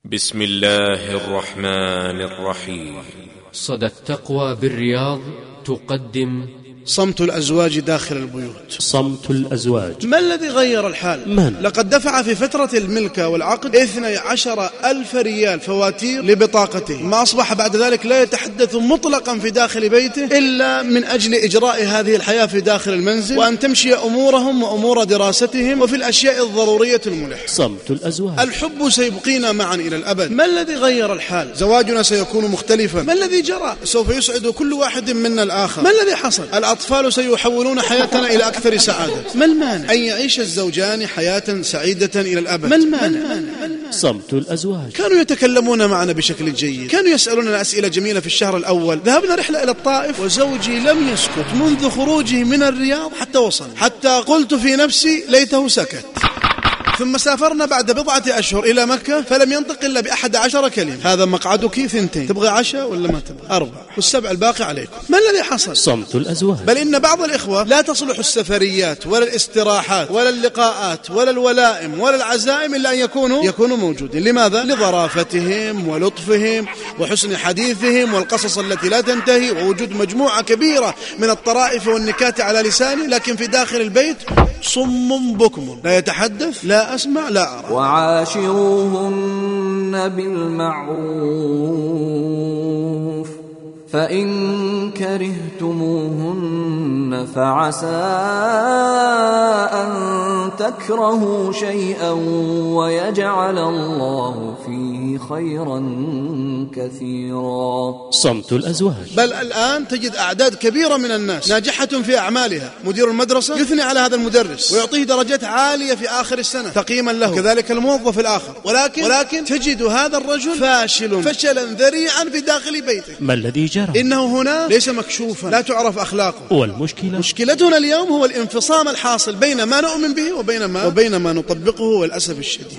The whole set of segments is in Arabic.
بسم الله الرحمن الرحيم. صدى التقوى بالرياض تقدم صمت الأزواج داخل البيوت. صمت الأزواج ما الذي غير الحال؟ من؟ لقد دفع في فترة الملكة والعقد 12,000 ريال فواتير لبطاقته، ما أصبح بعد ذلك لا يتحدث مطلقا في داخل بيته إلا من أجل إجراء هذه الحياة في داخل المنزل، وأن تمشي أمورهم وأمور دراستهم وفي الأشياء الضرورية الملحة. صمت الأزواج. الحب سيبقينا معا إلى الأبد. ما الذي غير الحال؟ زواجنا سيكون مختلفا. ما الذي جرى؟ سوف يسعد كل واحد منا الآخر. ما الذي حصل؟ الأطفال سيحولون حياتنا إلى أكثر سعادة. ما المانع أن يعيش الزوجان حياة سعيدة إلى الأبد؟ ما المانع؟ صمت الأزواج. كانوا يتكلمون معنا بشكل جيد، كانوا يسألوننا أسئلة جميلة. في الشهر الأول ذهبنا رحلة إلى الطائف وزوجي لم يسكت منذ خروجه من الرياض حتى وصل، حتى قلت في نفسي ليته سكت. ثم سافرنا بعد بضعة أشهر إلى مكة فلم ينطق إلا ب11 كلمة: هذا مقعدك 2، تبغى عشاء ولا ما تبغى؟ 4، وال7 الباقي عليكم. ما الذي حصل؟ صمت الأزواج. بل إن بعض الإخوة لا تصلح السفريات ولا الاستراحات ولا اللقاءات ولا الولائم ولا العزائم إلا أن يكونوا موجودين. لماذا؟ لظرافتهم ولطفهم وحسن حديثهم والقصص التي لا تنتهي ووجود مجموعة كبيرة من الطرائف والنكات على لسانه، لكن في داخل البيت صم بكم، لا يتحدث، لا أسمع، لا أرى. وعاشروهن بالمعروف فإن كرهتموهن فعسى أن تكرهوا شيئا ويجعل الله فيه خيرا كثيرا. صمت الأزواج. بل الآن تجد أعداد كبيرة من الناس ناجحة في أعمالها. مدير المدرسة يثني على هذا المدرس ويعطيه درجات عالية في آخر السنة تقييما له، كذلك الموظف الآخر. ولكن تجد هذا الرجل فاشل فشلا ذريعا في داخل بيته. ما الذي جرى؟ إنه هنا ليس مكشوفا، لا تعرف أخلاقه. والمشكلة؟ مشكلتنا اليوم هو الانفصام الحاصل بين ما نؤمن به وبين ما نطبقه، والأسف الشديد.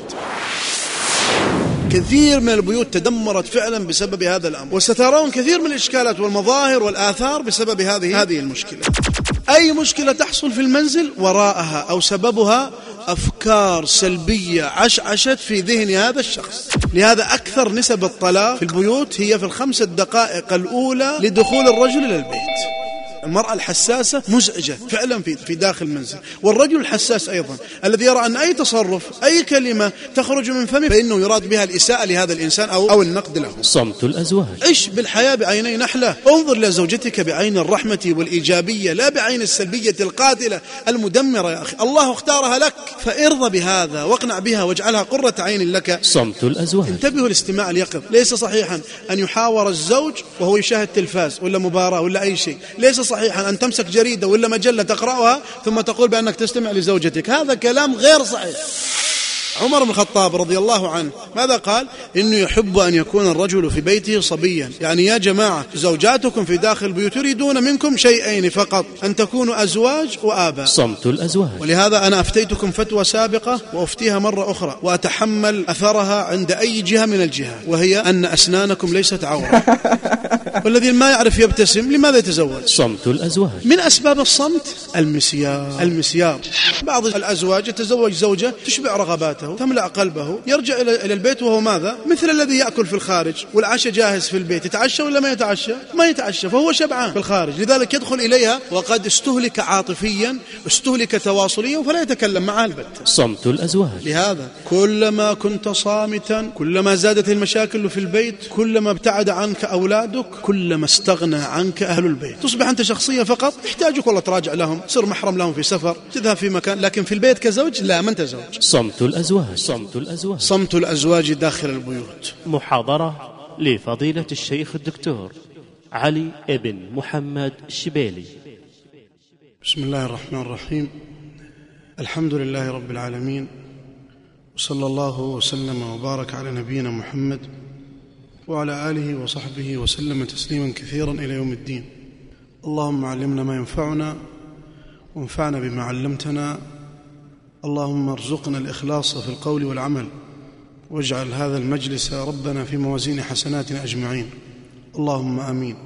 كثير من البيوت تدمرت فعلا بسبب هذا الأمر، وسترون كثير من الإشكالات والمظاهر والآثار بسبب هذه المشكلة. أي مشكلة تحصل في المنزل وراءها أو سببها أفكار سلبية عشعشت في ذهن هذا الشخص. لهذا أكثر نسب الطلاق في البيوت هي في ال5 دقائق الأولى لدخول الرجل إلى البيت. المرأة الحساسة مزعجة فعلا في داخل المنزل، والرجل الحساس أيضا الذي يرى أن أي تصرف أي كلمة تخرج من فمه فإنه يراد بها الإساءة لهذا الإنسان أو النقد له. صمت الأزواج. عش بالحياة بعيني نحلة، انظر لزوجتك بعين الرحمة والإيجابية لا بعين السلبية القاتلة المدمرة. يا أخي الله اختارها لك، فارضى بهذا واقنع بها واجعلها قرة عين لك. صمت الأزواج. انتبهوا الاستماع اليقظ. ليس صحيحا أن يحاور الزوج وهو يشاهد تلفاز ولا مباراة ولا أي شيء. ليس صحيحا أن تمسك جريدة ولا مجلة تقرأها ثم تقول بأنك تستمع لزوجتك. هذا كلام غير صحيح. عمر بن الخطاب رضي الله عنه ماذا قال؟ إنه يحب أن يكون الرجل في بيته صبيا. يعني يا جماعة زوجاتكم في داخل البيوت يريدون منكم شيئين فقط: أن تكونوا أزواج وآباء. صمت الأزواج. ولهذا أنا أفتيتكم فتوى سابقة وأفتيها مرة أخرى وأتحمل أثرها عند أي جهة من الجهات، وهي أن أسنانكم ليست عورة. والذي ما يعرف يبتسم لماذا يتزوج؟ صمت الأزواج. من أسباب الصمت المسيار. بعض الأزواج يتزوج زوجة تشبع رغباته تملأ قلبه، يرجع إلى البيت وهو ماذا؟ مثل الذي يأكل في الخارج والعشاء جاهز في البيت. يتعشى ولا ما يتعشى؟ ما يتعشى، فهو شبعان في الخارج. لذلك يدخل إليها وقد استهلك عاطفيا، استهلك تواصليا، فلا يتكلم معها البتة. صمت الأزواج. لهذا كلما كنت صامتا كلما زادت المشاكل في البيت، كلما ابتعد عنك أولادك، كلما استغنى عنك أهل البيت. تصبح أنت شخصية فقط، يحتاجك والله تراجع لهم، صر محرم لهم في سفر، تذهب في مكان، لكن في البيت كزوج لا، ما أنت زوج. صمت الأزواج. صمت الأزواج. صمت الأزواج داخل البيوت. محاضرة لفضيلة الشيخ الدكتور علي ابن محمد الشبيلي. بسم الله الرحمن الرحيم. الحمد لله رب العالمين، وصلى الله وسلم وبارك على نبينا محمد وعلى آله وصحبه وسلم تسليما كثيرا إلى يوم الدين. اللهم علمنا ما ينفعنا وانفعنا بما علمتنا. اللهم ارزقنا الإخلاص في القول والعمل، واجعل هذا المجلس ربنا في موازين حسناتنا أجمعين، اللهم آمين.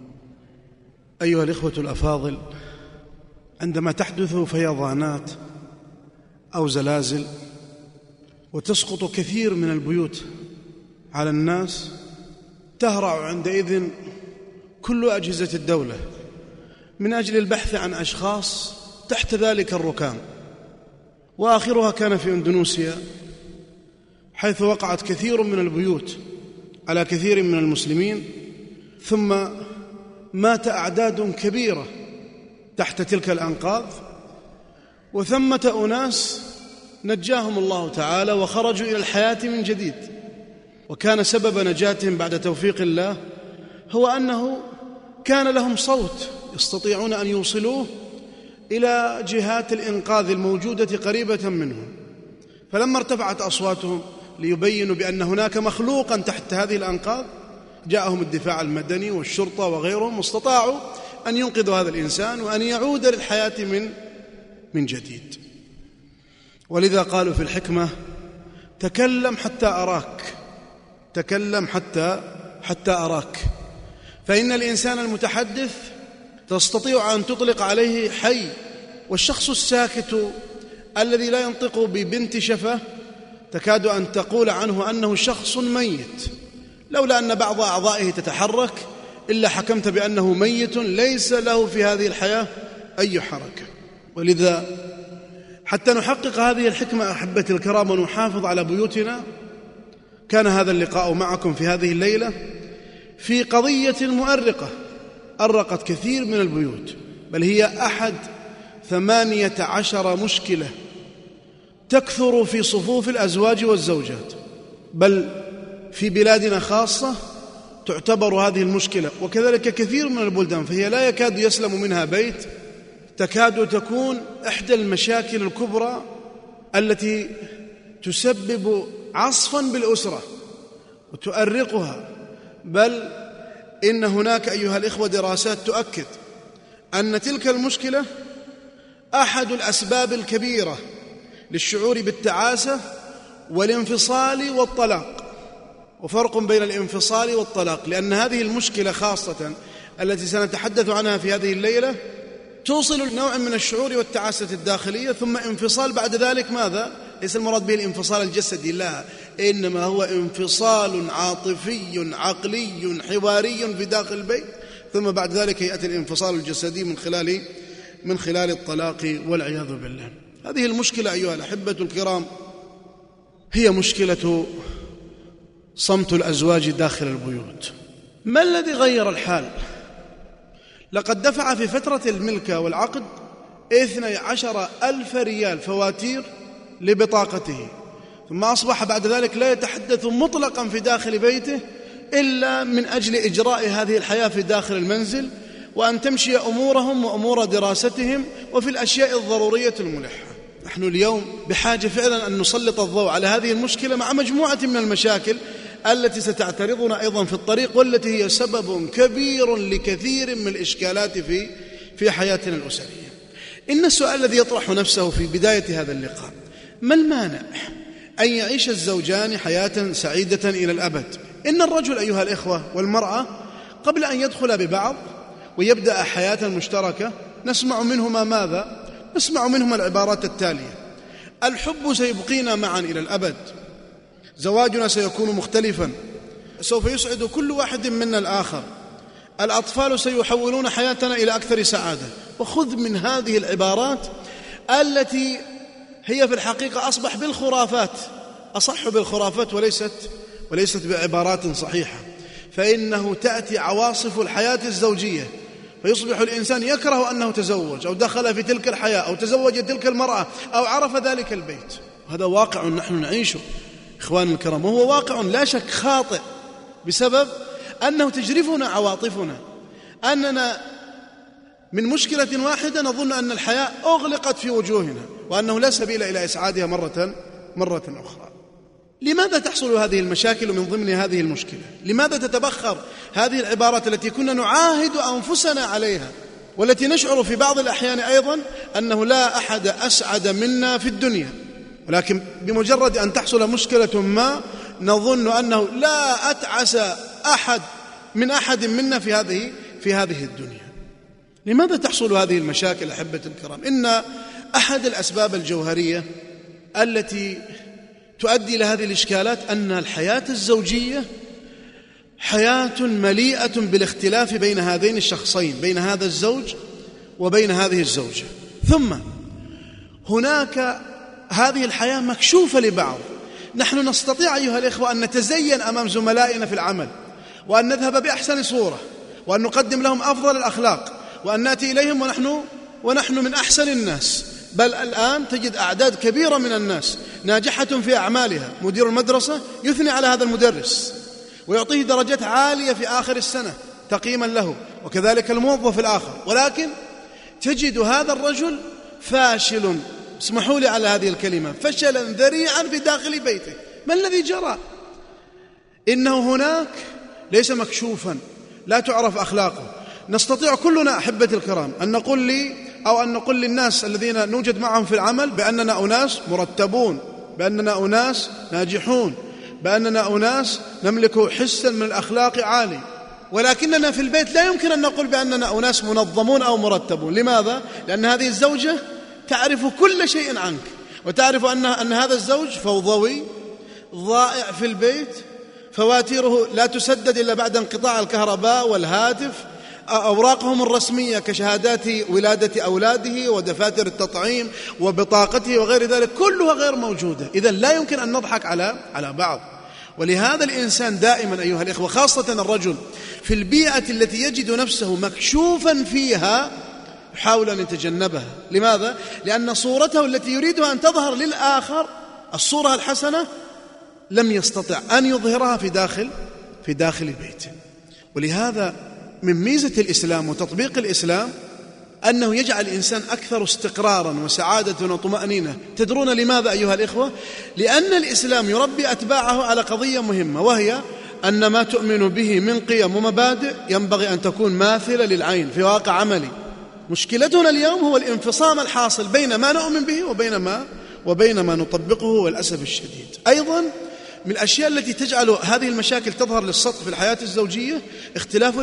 أيها الإخوة الأفاضل، عندما تحدث فيضانات أو زلازل وتسقط كثير من البيوت على الناس تهرع عندئذ كل أجهزة الدولة من أجل البحث عن أشخاص تحت ذلك الركام، وآخرها كان في إندونيسيا، حيث وقعت كثير من البيوت على كثير من المسلمين، ثم مات أعداد كبيرة تحت تلك الأنقاض، وثمة أناس نجاهم الله تعالى وخرجوا إلى الحياة من جديد. وكان سبب نجاتهم بعد توفيق الله هو أنه كان لهم صوت يستطيعون أن يوصلوه إلى جهات الإنقاذ الموجودة قريبة منهم، فلما ارتفعت أصواتهم ليبينوا بأن هناك مخلوقا تحت هذه الأنقاض، جاءهم الدفاع المدني والشرطة وغيرهم، واستطاعوا أن ينقذوا هذا الإنسان وأن يعود للحياة من جديد. ولذا قالوا في الحكمة: تكلم حتى أراك، تكلم حتى أراك. فإن الإنسان المتحدث تستطيع أن تطلق عليه حي، والشخص الساكت الذي لا ينطق ببنت شفة تكاد أن تقول عنه أنه شخص ميت، لولا أن بعض أعضائه تتحرك إلا حكمت بأنه ميت ليس له في هذه الحياة أي حركة. ولذا حتى نحقق هذه الحكمة أحبتي الكرام ونحافظ على بيوتنا، كان هذا اللقاء معكم في هذه الليلة في قضية مؤرقة أرقت كثير من البيوت، بل هي أحد 18 مشكلة تكثر في صفوف الأزواج والزوجات، بل في بلادنا خاصة تعتبر هذه المشكلة، وكذلك كثير من البلدان، فهي لا يكاد يسلم منها بيت، تكاد تكون إحدى المشاكل الكبرى التي تسبب عصفا بالأسرة وتؤرقها. بل إن هناك أيها الإخوة دراسات تؤكد أن تلك المشكلة أحد الأسباب الكبيرة للشعور بالتعاسة والانفصال والطلاق. وفرق بين الانفصال والطلاق، لأن هذه المشكلة خاصة التي سنتحدث عنها في هذه الليلة توصل نوع من الشعور والتعاسة الداخلية، ثم انفصال بعد ذلك. ماذا؟ ليس المراد به الانفصال الجسدي، لا، إنما هو انفصال عاطفي عقلي حواري في داخل البيت، ثم بعد ذلك يأتي الانفصال الجسدي من خلال الطلاق والعياذ بالله. هذه المشكلة أيها الأحبة الكرام هي مشكلة صمت الأزواج داخل البيوت. ما الذي غير الحال؟ لقد دفع في فترة الملكة والعقد 12,000 ريال فواتير لبطاقته، ثم أصبح بعد ذلك لا يتحدث مطلقا في داخل بيته إلا من أجل إجراء هذه الحياة في داخل المنزل، وأن تمشي أمورهم وأمور دراستهم وفي الأشياء الضرورية الملحة. نحن اليوم بحاجة فعلا أن نسلط الضوء على هذه المشكلة مع مجموعة من المشاكل التي ستعترضنا أيضا في الطريق، والتي هي سبب كبير لكثير من الإشكالات في حياتنا الأسرية. إن السؤال الذي يطرح نفسه في بداية هذا اللقاء: ما المانع أن يعيش الزوجان حياة سعيدة إلى الأبد؟ إن الرجل أيها الإخوة والمرأة قبل أن يدخل ببعض ويبدأ حياة مشتركة نسمع منهما ماذا؟ نسمع منهما العبارات التالية: الحب سيبقينا معا إلى الأبد، زواجنا سيكون مختلفا، سوف يسعد كل واحد منا الآخر، الأطفال سيحولون حياتنا إلى أكثر سعادة. وخذ من هذه العبارات التي هي في الحقيقة أصبح بالخرافات، أصح بالخرافات وليست بعبارات صحيحة، فإنه تأتي عواصف الحياة الزوجية فيصبح الإنسان يكره أنه تزوج أو دخل في تلك الحياة أو تزوج تلك المرأة أو عرف ذلك البيت. هذا واقع نحن نعيشه إخواني الكرام، وهو واقع لا شك خاطئ بسبب أنه تجرفنا عواطفنا، أننا من مشكلة واحدة نظن أن الحياة أغلقت في وجوهنا وأنه لا سبيل إلى إسعادها مرة أخرى. لماذا تحصل هذه المشاكل من ضمن هذه المشكلة؟ لماذا تتبخر هذه العبارات التي كنا نعاهد أنفسنا عليها، والتي نشعر في بعض الأحيان أيضا أنه لا أحد أسعد منا في الدنيا، ولكن بمجرد أن تحصل مشكلة ما نظن أنه لا أتعس أحد منا في هذه الدنيا. لماذا تحصل هذه المشاكل أحبة الكرام؟ إن أحد الأسباب الجوهرية التي تؤدي إلى هذه الإشكالات أن الحياة الزوجية حياة مليئة بالاختلاف بين هذين الشخصين، بين هذا الزوج وبين هذه الزوجة. ثم هناك هذه الحياة مكشوفة لبعض. نحن نستطيع أيها الإخوة أن نتزين أمام زملائنا في العمل، وأن نذهب بأحسن صورة، وأن نقدم لهم أفضل الأخلاق، وأن نأتي إليهم ونحن من أحسن الناس. بل الآن تجد أعداد كبيرة من الناس ناجحة في أعمالها، مدير المدرسة يثني على هذا المدرس ويعطيه درجات عالية في آخر السنة تقييما له، وكذلك الموظف الآخر. ولكن تجد هذا الرجل فاشل، اسمحوا لي على هذه الكلمة، فشلا ذريعا في داخل بيته. ما الذي جرى؟ إنه هناك ليس مكشوفا، لا تعرف أخلاقه. نستطيع كلنا أحبتي الكرام أن نقول لي أو أن نقول للناس الذين نوجد معهم في العمل بأننا أناس مرتبون، بأننا أناس ناجحون، بأننا أناس نملك حسا من الأخلاق عالي. ولكننا في البيت لا يمكن أن نقول بأننا أناس منظمون أو مرتبون. لماذا؟ لأن هذه الزوجة تعرف كل شيء عنك، وتعرف أن هذا الزوج فوضوي ضائع في البيت، فواتيره لا تسدد إلا بعد انقطاع الكهرباء والهاتف، أوراقهم الرسمية كشهادات ولادة أولاده ودفاتر التطعيم وبطاقته وغير ذلك كلها غير موجودة. إذن لا يمكن أن نضحك على بعض. ولهذا الإنسان دائما أيها الإخوة، خاصة الرجل في البيئة التي يجد نفسه مكشوفا فيها، يحاول أن يتجنبها. لماذا؟ لأن صورته التي يريدها أن تظهر للآخر، الصورة الحسنة، لم يستطع أن يظهرها في داخل بيته. ولهذا من ميزة الإسلام وتطبيق الإسلام أنه يجعل الإنسان أكثر استقرارا وسعادة وطمأنينة. تدرون لماذا أيها الإخوة؟ لأن الإسلام يربي أتباعه على قضية مهمة، وهي أن ما تؤمن به من قيم ومبادئ ينبغي أن تكون ماثلة للعين في واقع عملي. مشكلتنا اليوم هو الانفصام الحاصل بين ما نؤمن به وبين ما نطبقه، والأسف الشديد. أيضا من الأشياء التي تجعل هذه المشاكل تظهر للسطح في الحياة الزوجية اختلاف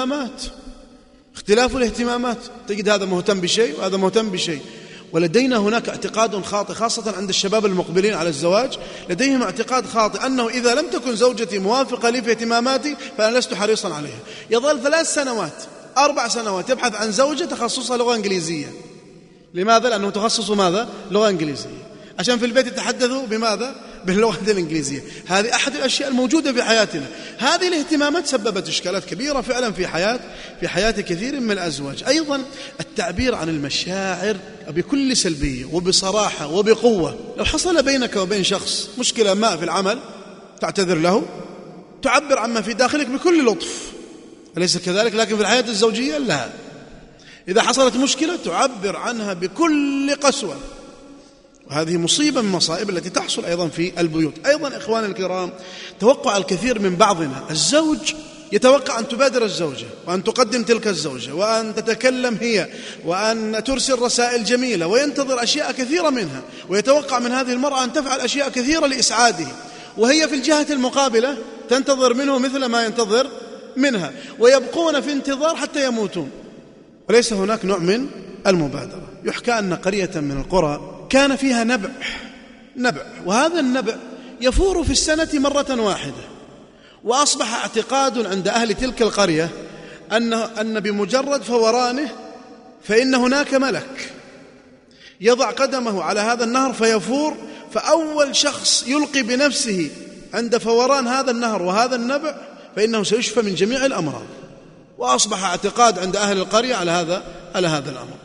الاهتمامات. تجد هذا مهتم بشيء وهذا مهتم بشيء. ولدينا هناك اعتقاد خاطئ، خاصة عند الشباب المقبلين على الزواج، لديهم اعتقاد خاطئ أنه إذا لم تكن زوجتي موافقة لي في اهتماماتي فأنا لست حريصا عليها. يظل 3 سنوات 4 سنوات يبحث عن زوجة تخصصها لغة إنجليزية. لماذا؟ لأنه تخصص ماذا؟ لغة إنجليزية، عشان في البيت يتحدثوا بماذا؟ باللغة الإنجليزية. هذه أحد الأشياء الموجودة في حياتنا. هذه الاهتمامات سببت إشكالات كبيرة فعلا في حياة كثير من الأزواج. أيضا التعبير عن المشاعر بكل سلبية وبصراحة وبقوة. لو حصل بينك وبين شخص مشكلة ما في العمل، تعتذر له، تعبر عما في داخلك بكل لطف، أليس كذلك؟ لكن في الحياة الزوجية لا، إذا حصلت مشكلة تعبر عنها بكل قسوة، وهذه مصيبة من المصائب التي تحصل أيضا في البيوت. أيضا إخواني الكرام، توقع الكثير من بعضنا، الزوج يتوقع أن تبادر الزوجة وأن تقدم تلك الزوجة وأن تتكلم هي وأن ترسل رسائل جميلة، وينتظر أشياء كثيرة منها، ويتوقع من هذه المرأة أن تفعل أشياء كثيرة لإسعاده، وهي في الجهة المقابلة تنتظر منه مثل ما ينتظر منها، ويبقون في انتظار حتى يموتون، وليس هناك نوع من المبادرة. يحكى أن قرية من القرى كان فيها نبع، وهذا النبع يفور في السنة مرة واحدة، وأصبح اعتقاد عند أهل تلك القرية أن بمجرد فورانه فإن هناك ملك يضع قدمه على هذا النهر فيفور، فأول شخص يلقي بنفسه عند فوران هذا النهر وهذا النبع فإنه سيشفى من جميع الأمراض. وأصبح اعتقاد عند أهل القرية على هذا الأمر.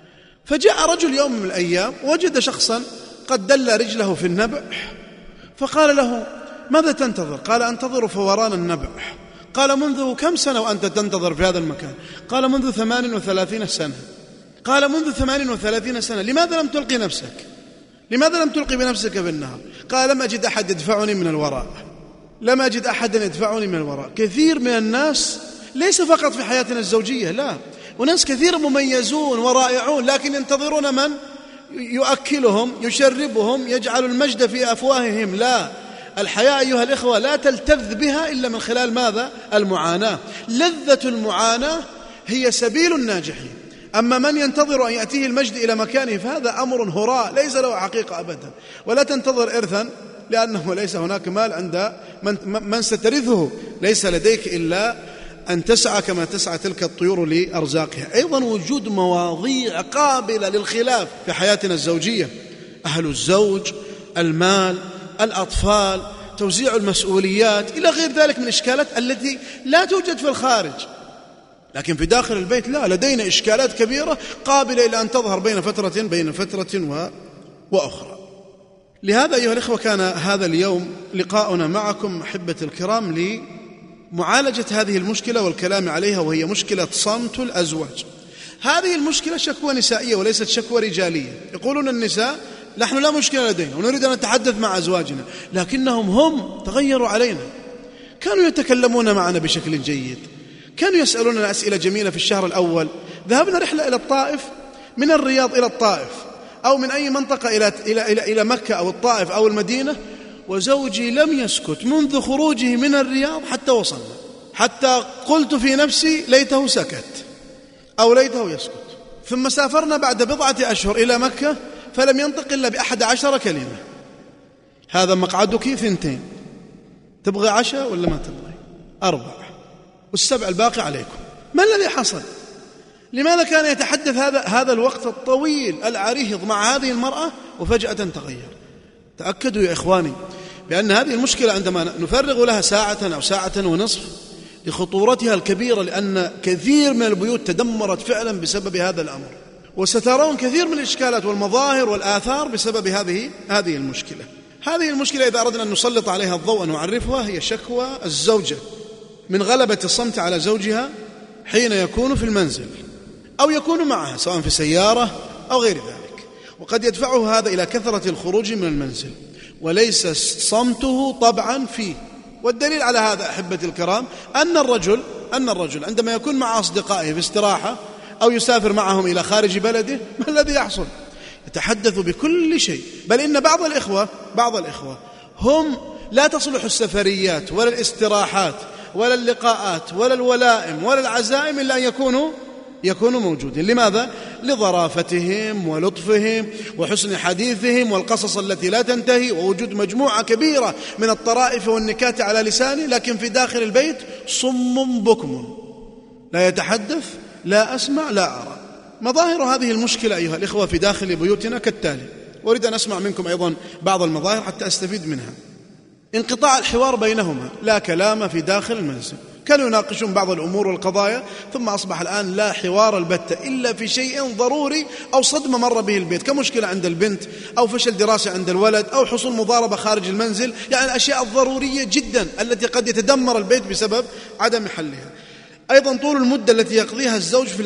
فجاء رجل يوم من الأيام وجد شخصا قد دل رجله في النبع، فقال له: ماذا تنتظر؟ قال: أنتظر فوران النبع. قال: منذ كم سنة وأنت تنتظر في هذا المكان؟ قال: منذ 38 سنة. قال: منذ 38 سنة لماذا لم تلقي نفسك؟ لماذا لم تلقي بنفسك بالنهر؟ قال: لم أجد أحد يدفعني من الوراء، لم أجد أحد يدفعني من الوراء. كثير من الناس ليس فقط في حياتنا الزوجية، لا، وناس كثير مميزون ورائعون، لكن ينتظرون من يؤكلهم يشربهم يجعل المجد في أفواههم. لا، الحياة أيها الإخوة لا تلتذ بها إلا من خلال ماذا؟ المعاناة. لذة المعاناة هي سبيل الناجحين. أما من ينتظر أن يأتيه المجد إلى مكانه فهذا أمر هراء ليس له حقيقة أبدا. ولا تنتظر إرثا لأنه ليس هناك مال عند من سترثه، ليس لديك إلا أن تسعى كما تسعى تلك الطيور لأرزاقها. أيضا وجود مواضيع قابلة للخلاف في حياتنا الزوجية، أهل الزوج، المال، الأطفال، توزيع المسؤوليات إلى غير ذلك من الإشكالات التي لا توجد في الخارج، لكن في داخل البيت لا، لدينا إشكالات كبيرة قابلة إلى أن تظهر بين فترة وأخرى. لهذا أيها الإخوة كان هذا اليوم لقاؤنا معكم أحبة الكرام لمعالجة هذه المشكلة والكلام عليها، وهي مشكلة صمت الأزواج. هذه المشكلة شكوى نسائية وليست شكوى رجالية. يقولون النساء نحن لا مشكلة لدينا ونريد أن نتحدث مع أزواجنا، لكنهم هم تغيروا علينا. كانوا يتكلمون معنا بشكل جيد، كانوا يسألوننا أسئلة جميلة. في الشهر الأول ذهبنا رحلة إلى الطائف، من الرياض إلى الطائف أو من أي منطقة إلى مكة أو الطائف أو المدينة، وزوجي لم يسكت منذ خروجه من الرياض حتى وصلنا، حتى قلت في نفسي ليته سكت أو ليته يسكت. ثم سافرنا بعد 4 أشهر إلى مكة فلم ينطق إلا ب11 كلمة: هذا مقعدك 2، تبغى عشاء ولا ما تبغي؟ 4، والسبع الباقي عليكم. ما الذي حصل؟ لماذا كان يتحدث هذا الوقت الطويل العريض مع هذه المرأة وفجأة تغير؟ تأكدوا يا إخواني بأن هذه المشكلة عندما نفرغ لها ساعة أو ساعة ونصف لخطورتها الكبيرة، لأن كثير من البيوت تدمرت فعلا بسبب هذا الأمر، وسترون كثير من الإشكالات والمظاهر والآثار بسبب هذه المشكلة. هذه المشكلة إذا أردنا أن نسلط عليها الضوء ونعرفها، هي شكوى الزوجة من غلبة الصمت على زوجها حين يكون في المنزل أو يكون معها سواء في سيارة أو غير ذلك، وقد يدفعه هذا إلى كثرة الخروج من المنزل وليس صمته طبعا فيه. والدليل على هذا أحبتي الكرام أن الرجل عندما يكون مع أصدقائه في استراحة أو يسافر معهم إلى خارج بلده، ما الذي يحصل؟ يتحدث بكل شيء. بل إن بعض الإخوة هم لا تصلح السفريات ولا الاستراحات ولا اللقاءات ولا الولائم ولا العزائم إلا أن يكونوا موجودين. لماذا؟ لظرافتهم ولطفهم وحسن حديثهم والقصص التي لا تنتهي، ووجود مجموعة كبيرة من الطرائف والنكات على لسانه، لكن في داخل البيت صم بكم، لا يتحدث، لا أسمع، لا أرى. مظاهر هذه المشكلة أيها الإخوة في داخل بيوتنا كالتالي، وأريد أن أسمع منكم أيضا بعض المظاهر حتى أستفيد منها. انقطاع الحوار بينهما، لا كلام في داخل المنزل، كانوا يناقشون بعض الأمور والقضايا، ثم أصبح الآن لا حوار البتة إلا في شيء ضروري أو صدمة مر به البيت، كمشكلة عند البنت أو فشل دراسي عند الولد أو حصول مضاربة خارج المنزل، يعني الأشياء الضرورية جدا التي قد يتدمر البيت بسبب عدم حلها. أيضا طول المدة التي يقضيها الزوج في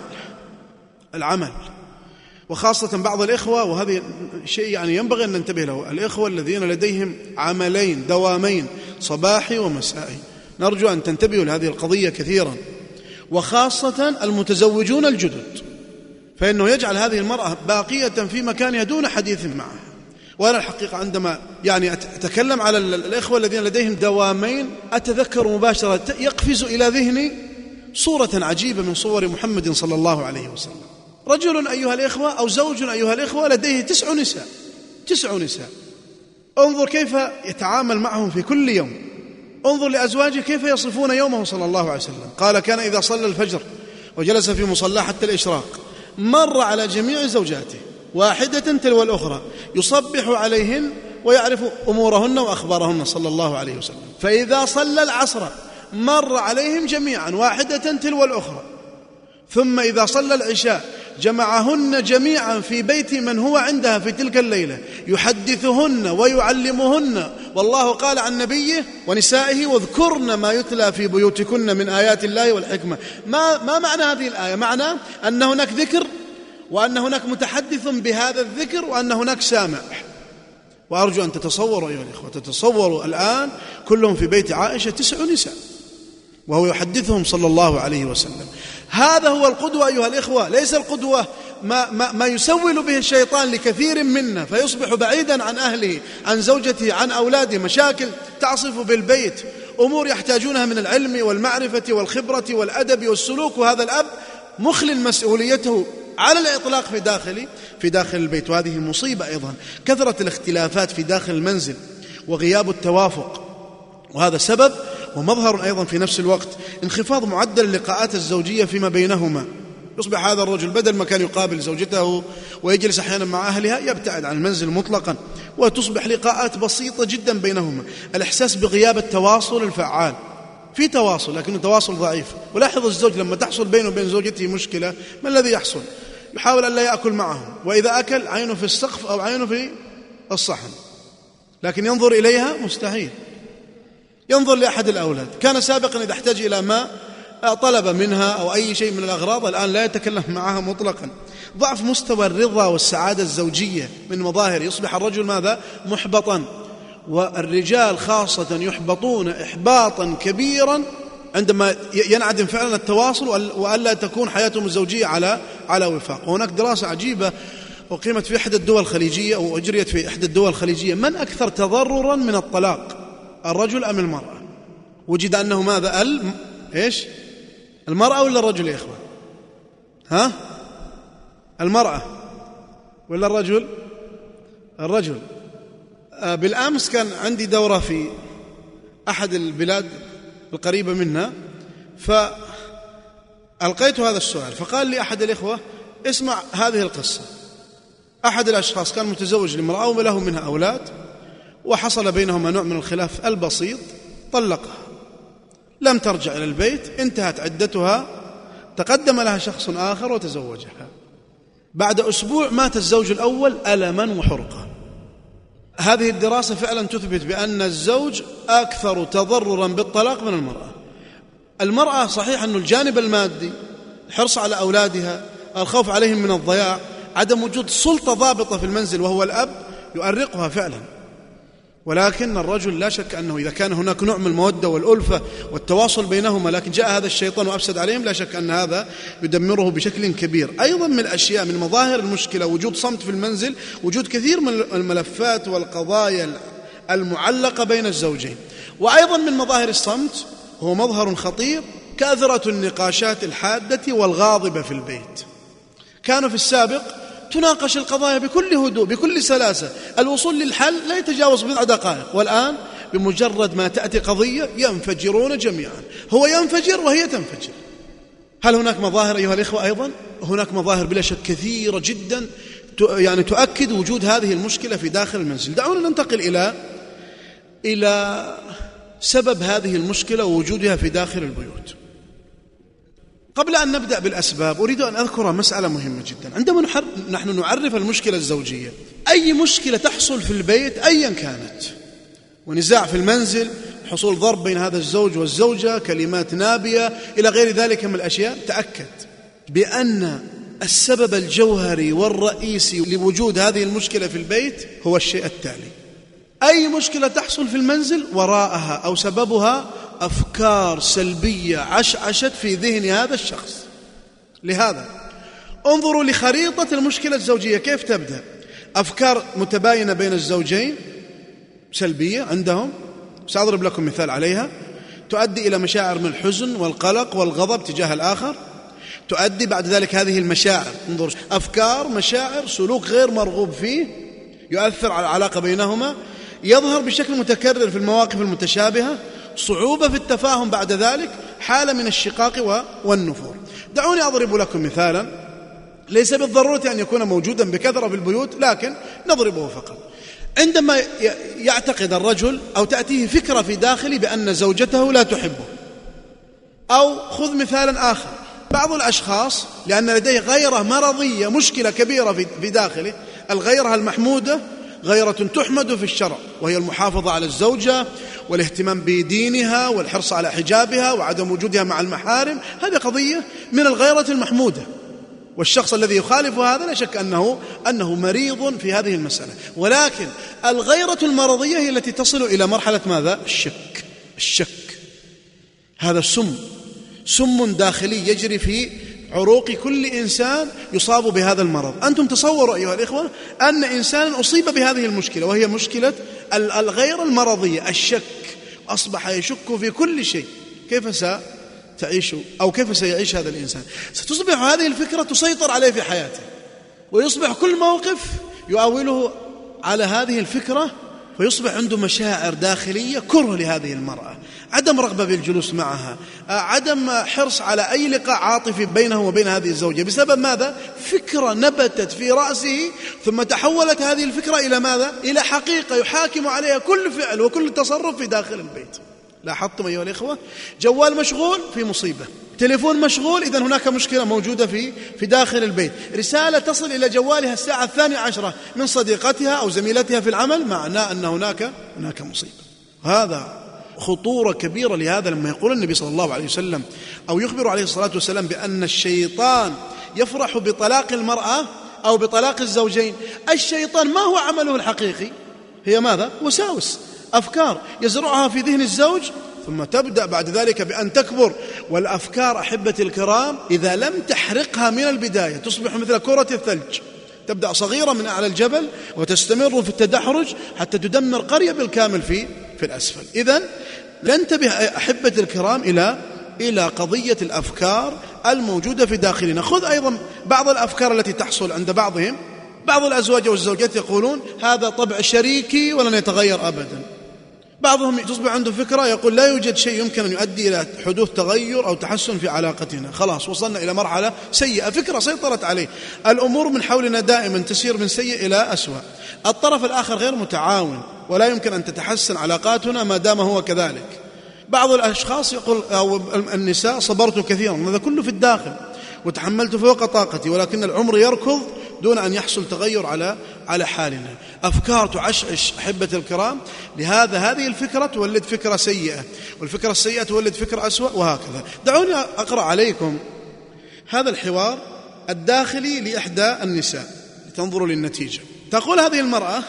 العمل، وخاصة بعض الإخوة، وهذا شيء يعني ينبغي أن ننتبه له، الإخوة الذين لديهم عملين دوامين صباحي ومسائي، نرجو أن تنتبهوا لهذه القضية كثيرا، وخاصة المتزوجون الجدد، فإنه يجعل هذه المرأة باقية في مكانها دون حديث معها. وأنا الحقيقة عندما يعني أتكلم على الإخوة الذين لديهم دوامين أتذكر مباشرة يقفز إلى ذهني صورة عجيبة من صور محمد صلى الله عليه وسلم. رجل أيها الإخوة أو زوج أيها الإخوة لديه 9 نساء، انظر كيف يتعامل معهم في كل يوم، انظر لأزواجه كيف يصفون يومه صلى الله عليه وسلم. قال: كان إذا صلى الفجر وجلس في مصلى حتى الإشراق مر على جميع زوجاته واحدة تلو الأخرى يصبح عليهن ويعرف أمورهن وأخبارهن صلى الله عليه وسلم. فإذا صلى العصر مر عليهم جميعا واحدة تلو الأخرى، ثم إذا صلى العشاء جمعهن جميعا في بيت من هو عندها في تلك الليلة يحدثهن ويعلمهن، والله قال عن نبيه ونسائه: واذكرن ما يتلى في بيوتكن من آيات الله والحكمة. ما معنى هذه الآية؟ معنى أن هناك ذكر، وأن هناك متحدث بهذا الذكر، وأن هناك سامع. وأرجو أن تتصوروا أيها الإخوة، تتصوروا الآن كلهم في بيت عائشة 9 نساء وهو يحدثهم صلى الله عليه وسلم. هذا هو القدوة أيها الإخوة، ليس القدوة ما يسول به الشيطان لكثير منا فيصبح بعيدا عن أهله، عن زوجته، عن أولاده، مشاكل تعصف بالبيت، أمور يحتاجونها من العلم والمعرفة والخبرة والأدب والسلوك، وهذا الأب مخل مسؤوليته على الإطلاق في داخل البيت. وهذه مصيبة أيضا، كثرة الاختلافات في داخل المنزل وغياب التوافق، وهذا سبب ومظهر أيضا في نفس الوقت انخفاض معدل اللقاءات الزوجية فيما بينهما. يصبح هذا الرجل بدل ما كان يقابل زوجته ويجلس أحيانا مع أهلها يبتعد عن المنزل مطلقا، وتصبح لقاءات بسيطة جدا بينهما. الإحساس بغياب التواصل الفعال، في تواصل لكنه تواصل ضعيف. ولاحظ الزوج لما تحصل بينه وبين زوجته مشكلة ما الذي يحصل؟ يحاول أن لا يأكل معهم، وإذا أكل عينه في السقف أو عينه في الصحن، لكن ينظر إليها مستحيل. ينظر لأحد الأولاد، كان سابقا إذا احتاج إلى ماء طلب منها أو أي شيء من الأغراض، الآن لا يتكلم معها مطلقا. ضعف مستوى الرضا والسعادة الزوجية من مظاهر. يصبح الرجل ماذا؟ محبطا، والرجال خاصة يحبطون إحباطا كبيرا عندما ينعدم فعلا التواصل وألا تكون حياتهم الزوجية على وفاق. وهناك دراسة عجيبة أقيمت في إحدى الدول الخليجية أو أجريت في إحدى الدول الخليجية، من أكثر تضررا من الطلاق، الرجل أم المرأة؟ وجد أنه ماذا؟ إيش؟ المرأة ولا الرجل يا إخوان؟ ها؟ المرأة ولا الرجل؟ الرجل. بالأمس كان عندي دورة في أحد البلاد القريبة منا، فألقيت هذا السؤال، فقال لي أحد الإخوة: اسمع هذه القصة. أحد الأشخاص كان متزوج لامرأة وله منها أولاد، وحصل بينهما نوع من الخلاف البسيط، طلقها، لم ترجع إلى البيت، انتهت عدتها، تقدم لها شخص آخر وتزوجها. بعد أسبوع مات الزوج الأول ألما وحرقة. هذه الدراسة فعلا تثبت بأن الزوج أكثر تضررا بالطلاق من المرأة. المرأة صحيح أن الجانب المادي، الحرص على أولادها، الخوف عليهم من الضياع، عدم وجود سلطة ضابطة في المنزل وهو الأب يؤرقها فعلا. ولكن الرجل لا شك أنه إذا كان هناك نوع من المودة والألفة والتواصل بينهما، لكن جاء هذا الشيطان وأفسد عليهم، لا شك أن هذا يدمره بشكل كبير. أيضا من الأشياء من مظاهر المشكلة وجود صمت في المنزل، وجود كثير من الملفات والقضايا المعلقة بين الزوجين. وأيضا من مظاهر الصمت هو مظهر خطير، كثرة النقاشات الحادة والغاضبة في البيت. كانوا في السابق تناقش القضايا بكل هدوء بكل سلاسة، الوصول للحل لا يتجاوز بضع دقائق، والآن بمجرد ما تأتي قضية ينفجرون جميعا، هو ينفجر وهي تنفجر. هل هناك مظاهر أيها الإخوة؟ أيضا هناك مظاهر بلا شك كثيرة جدا يعني تؤكد وجود هذه المشكلة في داخل المنزل. دعونا ننتقل إلى سبب هذه المشكلة ووجودها في داخل البيوت. قبل أن نبدأ بالأسباب أريد أن أذكر مسألة مهمة جدا. عندما نحن نعرف المشكلة الزوجية، أي مشكلة تحصل في البيت أيا كانت، ونزاع في المنزل، حصول ضرب بين هذا الزوج والزوجة، كلمات نابية إلى غير ذلك من الأشياء، تأكد بأن السبب الجوهري والرئيسي لوجود هذه المشكلة في البيت هو الشيء التالي: أي مشكلة تحصل في المنزل وراءها أو سببها أفكار سلبية عشعشت في ذهن هذا الشخص. لهذا انظروا لخريطة المشكلة الزوجية كيف تبدأ. أفكار متباينة بين الزوجين سلبية عندهم، سأضرب لكم مثال عليها، تؤدي إلى مشاعر من الحزن والقلق والغضب تجاه الآخر، تؤدي بعد ذلك هذه المشاعر، انظر، أفكار، مشاعر، سلوك غير مرغوب فيه يؤثر على العلاقة بينهما، يظهر بشكل متكرر في المواقف المتشابهة، صعوبة في التفاهم بعد ذلك، حالة من الشقاق والنفور. دعوني أضرب لكم مثالا ليس بالضرورة أن يكون موجودا بكثرة في البيوت، لكن نضربه فقط. عندما يعتقد الرجل أو تأتيه فكرة في داخله بأن زوجته لا تحبه، أو خذ مثالا آخر، بعض الأشخاص لأن لديه غيرة مرضية، مشكلة كبيرة في داخله، الغيرة المحمودة غيرة تحمد في الشرع، وهي المحافظة على الزوجة والاهتمام بدينها والحرص على حجابها وعدم وجودها مع المحارم، هذه قضية من الغيرة المحمودة. والشخص الذي يخالف هذا لا شك أنه مريض في هذه المسألة. ولكن الغيرة المرضية هي التي تصل إلى مرحلة ماذا؟ الشك. هذا سم داخلي يجري في عروق كل إنسان يصاب بهذا المرض. أنتم تصوروا أيها الإخوة أن إنسان أصيب بهذه المشكلة، وهي مشكلة الغير المرضية، الشك، أصبح يشك في كل شيء. كيف ستعيش أو كيف سيعيش هذا الإنسان؟ ستصبح هذه الفكرة تسيطر عليه في حياته، ويصبح كل موقف يؤوله على هذه الفكرة فيصبح عنده مشاعر داخلية كره لهذه المرأة، عدم رغبة بالجلوس معها، عدم حرص على أي لقاء عاطفي بينه وبين هذه الزوجة. بسبب ماذا؟ فكرة نبتت في رأسه، ثم تحولت هذه الفكرة إلى ماذا؟ إلى حقيقة يحاكم عليها كل فعل وكل تصرف في داخل البيت. لاحظتم أيها الإخوة؟ جوال مشغول في مصيبة، تليفون مشغول، إذن هناك مشكلة موجودة في داخل البيت، رسالة تصل إلى جوالها الساعة 12 من صديقتها أو زميلتها في العمل، معناه أن هناك مصيبة. هذا خطورة كبيرة. لهذا لما يقول النبي صلى الله عليه وسلم أو يخبر عليه الصلاة والسلام بأن الشيطان يفرح بطلاق المرأة أو بطلاق الزوجين، الشيطان ما هو عمله الحقيقي؟ هي ماذا؟ وساوس، أفكار يزرعها في ذهن الزوج، ثم تبدأ بعد ذلك بأن تكبر. والأفكار أحبة الكرام إذا لم تحرقها من البداية تصبح مثل كرة الثلج، تبدأ صغيرة من أعلى الجبل وتستمر في التدحرج حتى تدمر قرية بالكامل في الأسفل. إذن ننتبه أحبة الكرام إلى قضية الأفكار الموجودة في داخلنا. خذ أيضا بعض الأفكار التي تحصل عند بعضهم. بعض الأزواج والزوجات يقولون هذا طبع شريكي ولن يتغير أبدا. بعضهم تصبح عنده فكرة يقول لا يوجد شيء يمكن أن يؤدي إلى حدوث تغير أو تحسن في علاقتنا، خلاص وصلنا إلى مرحلة سيئة، فكرة سيطرت عليه. الأمور من حولنا دائما تسير من سيء إلى أسوأ، الطرف الآخر غير متعاون ولا يمكن أن تتحسن علاقاتنا ما دام هو كذلك. بعض الأشخاص يقول أو النساء صبرت كثيرا، هذا كله في الداخل، وتحملت فوق طاقتي، ولكن العمر يركض دون أن يحصل تغير على حالنا. أفكار تعشعش أحبة الكرام. لهذا هذه الفكرة تولد فكرة سيئة، والفكرة السيئة تولد فكرة أسوأ، وهكذا. دعوني أقرأ عليكم هذا الحوار الداخلي لإحدى النساء لتنظروا للنتيجة. تقول هذه المرأة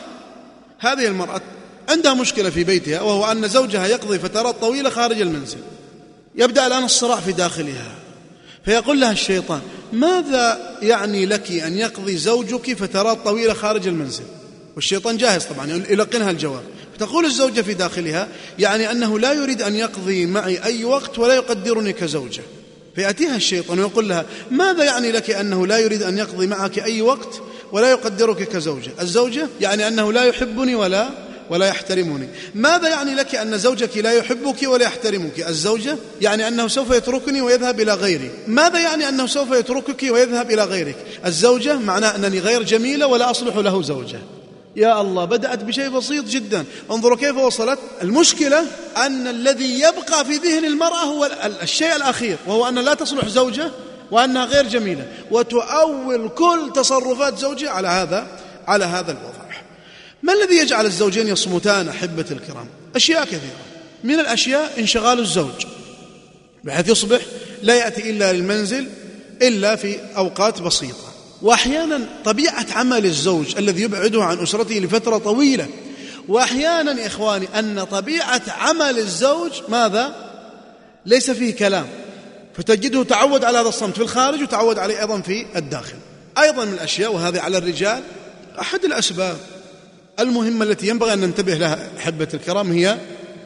عندها مشكلة في بيتها، وهو أن زوجها يقضي فترات طويلة خارج المنزل. يبدأ الآن الصراع في داخلها، فيقول لها الشيطان ماذا يعني لك أن يقضي زوجك فترات طويلة خارج المنزل؟ والشيطان جاهز طبعا يلقنها الجواب. فتقول الزوجة في داخلها يعني أنه لا يريد أن يقضي معي أي وقت ولا يقدرني كزوجة. فيأتيها الشيطان ويقول لها ماذا يعني لك أنه لا يريد أن يقضي معك أي وقت ولا يقدرك كزوجة؟ الزوجة يعني أنه لا يحبني ولا يحترمني. ماذا يعني لك أن زوجك لا يحبك ولا يحترمك؟ الزوجة يعني أنه سوف يتركني ويذهب إلى غيري. ماذا يعني أنه سوف يتركك ويذهب إلى غيرك؟ الزوجة معناه أنني غير جميلة ولا أصلح له زوجة. يا الله، بدأت بشيء بسيط جدا، انظروا كيف وصلت. المشكلة أن الذي يبقى في ذهن المرأة هو الشيء الأخير، وهو أن لا تصلح زوجة وأنها غير جميلة، وتؤول كل تصرفات زوجها على هذا الوضع. ما الذي يجعل الزوجين يصمتان أحبة الكرام؟ أشياء كثيرة. من الأشياء انشغال الزوج، بحيث يصبح لا يأتي إلا للمنزل إلا في أوقات بسيطة. وأحيانا طبيعة عمل الزوج الذي يبعده عن أسرته لفترة طويلة. وأحيانا إخواني أن طبيعة عمل الزوج ماذا؟ ليس فيه كلام، فتجده تعود على هذا الصمت في الخارج وتعود عليه أيضا في الداخل. أيضا من الأشياء، وهذه على الرجال، أحد الأسباب المهمة التي ينبغي أن ننتبه لها أحبة الكرام هي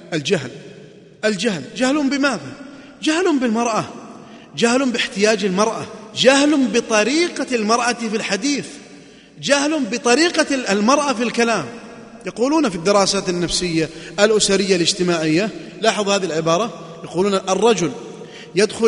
الجهل. جهل بماذا؟ جهل بالمرأة، جهل باحتياج المرأة، جهل بطريقة المرأة في الحديث، جهل بطريقة المرأة في الكلام. يقولون في الدراسات النفسية الأسرية الاجتماعية، لاحظوا هذه العبارة، يقولون الرجل يدخل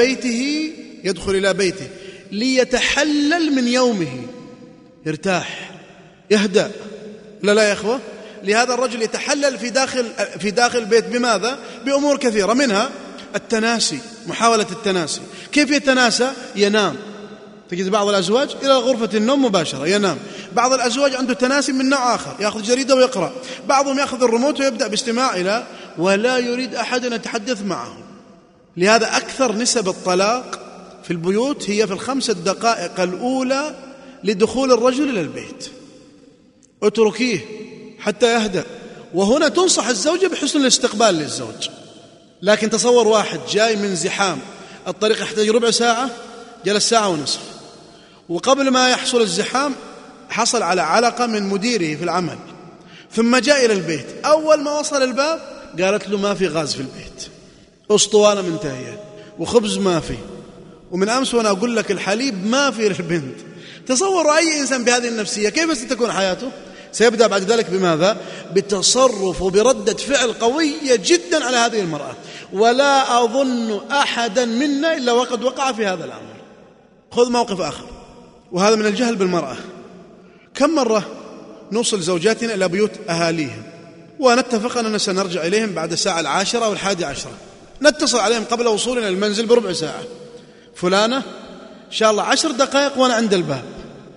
إلى بيته ليتحلل من يومه، يرتاح يهدأ. لا يا إخوة، لهذا الرجل يتحلل في داخل البيت بماذا؟ بأمور كثيرة، منها التناسي، محاولة التناسي. كيف يتناسى؟ ينام. تجد بعض الأزواج إلى غرفة النوم مباشرة ينام. بعض الأزواج عنده تناسي من نوع آخر، يأخذ جريدة ويقرأ. بعضهم يأخذ الريموت ويبدأ باستماع ولا يريد أحد أن يتحدث معه. لهذا أكثر نسب الطلاق في البيوت هي في 5 دقائق الأولى لدخول الرجل إلى البيت. اتركيه حتى يهدأ. وهنا تنصح الزوجة بحسن الاستقبال للزوج. لكن تصور واحد جاي من زحام الطريق يحتاج ربع ساعة، جلس 1.5 ساعة، وقبل ما يحصل الزحام حصل على علقة من مديره في العمل، ثم جاء إلى البيت. أول ما وصل الباب قالت له ما في غاز في البيت، أسطوانة منتهية، وخبز ما في، ومن أمس وأنا أقول لك الحليب ما في للبنت. تصوروا أي إنسان بهذه النفسية كيف ستكون حياته؟ سيبدأ بعد ذلك بماذا؟ بتصرف وبردة فعل قوية جدا على هذه المرأة، ولا أظن أحدا منا إلا وقد وقع في هذا الأمر. خذ موقف آخر، وهذا من الجهل بالمرأة. كم مرة نوصل زوجاتنا إلى بيوت أهاليهم ونتفق أننا سنرجع إليهم بعد الساعة 10 أو 11، نتصل عليهم قبل وصولنا المنزل بربع ساعة: فلانة إن شاء الله 10 دقائق وأنا عند الباب.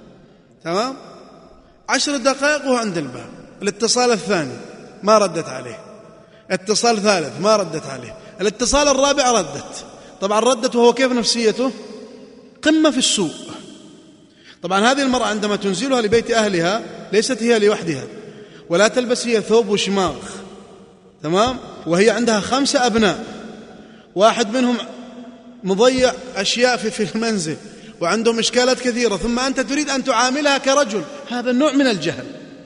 تمام؟ 10 دقائق وهو عند الباب. الاتصال الثاني ما ردت عليه، اتصال ثالث ما ردت عليه، الاتصال الرابع ردت. طبعا ردت وهو كيف نفسيته؟ قمة في السوء. طبعا هذه المرأة عندما تنزلها لبيت أهلها ليست هي لوحدها، ولا تلبس هي ثوب وشماغ، تمام؟ وهي عندها 5 أبناء، واحد منهم مضيع أشياء في المنزل، وعندهم إشكالات كثيرة، ثم أنت تريد أن تعاملها كرجل. هذا النوع من الجهل.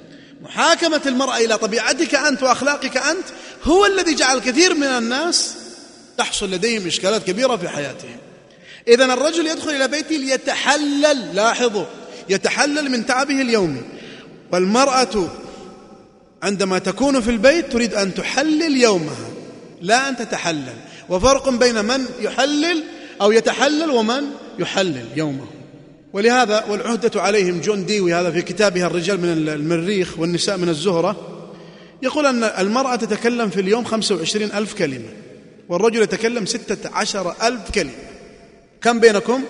محاكمة المرأة إلى طبيعتك أنت وأخلاقك أنت هو الذي جعل كثير من الناس تحصل لديهم إشكالات كبيرة في حياتهم. إذن الرجل يدخل إلى بيته ليتحلل، لاحظوا، يتحلل من تعبه اليومي، والمرأة عندما تكون في البيت تريد أن تحلل يومها، لا أن تتحلل. وفرق بين من يحلل أو يتحلل ومن يحلل يومه. ولهذا والعهدة عليهم، جون ديوي هذا في كتابها الرجال من المريخ والنساء من الزهرة يقول أن المرأة تتكلم في اليوم 25,000 كلمة، والرجل يتكلم 16,000 كلمة. كم بينكم؟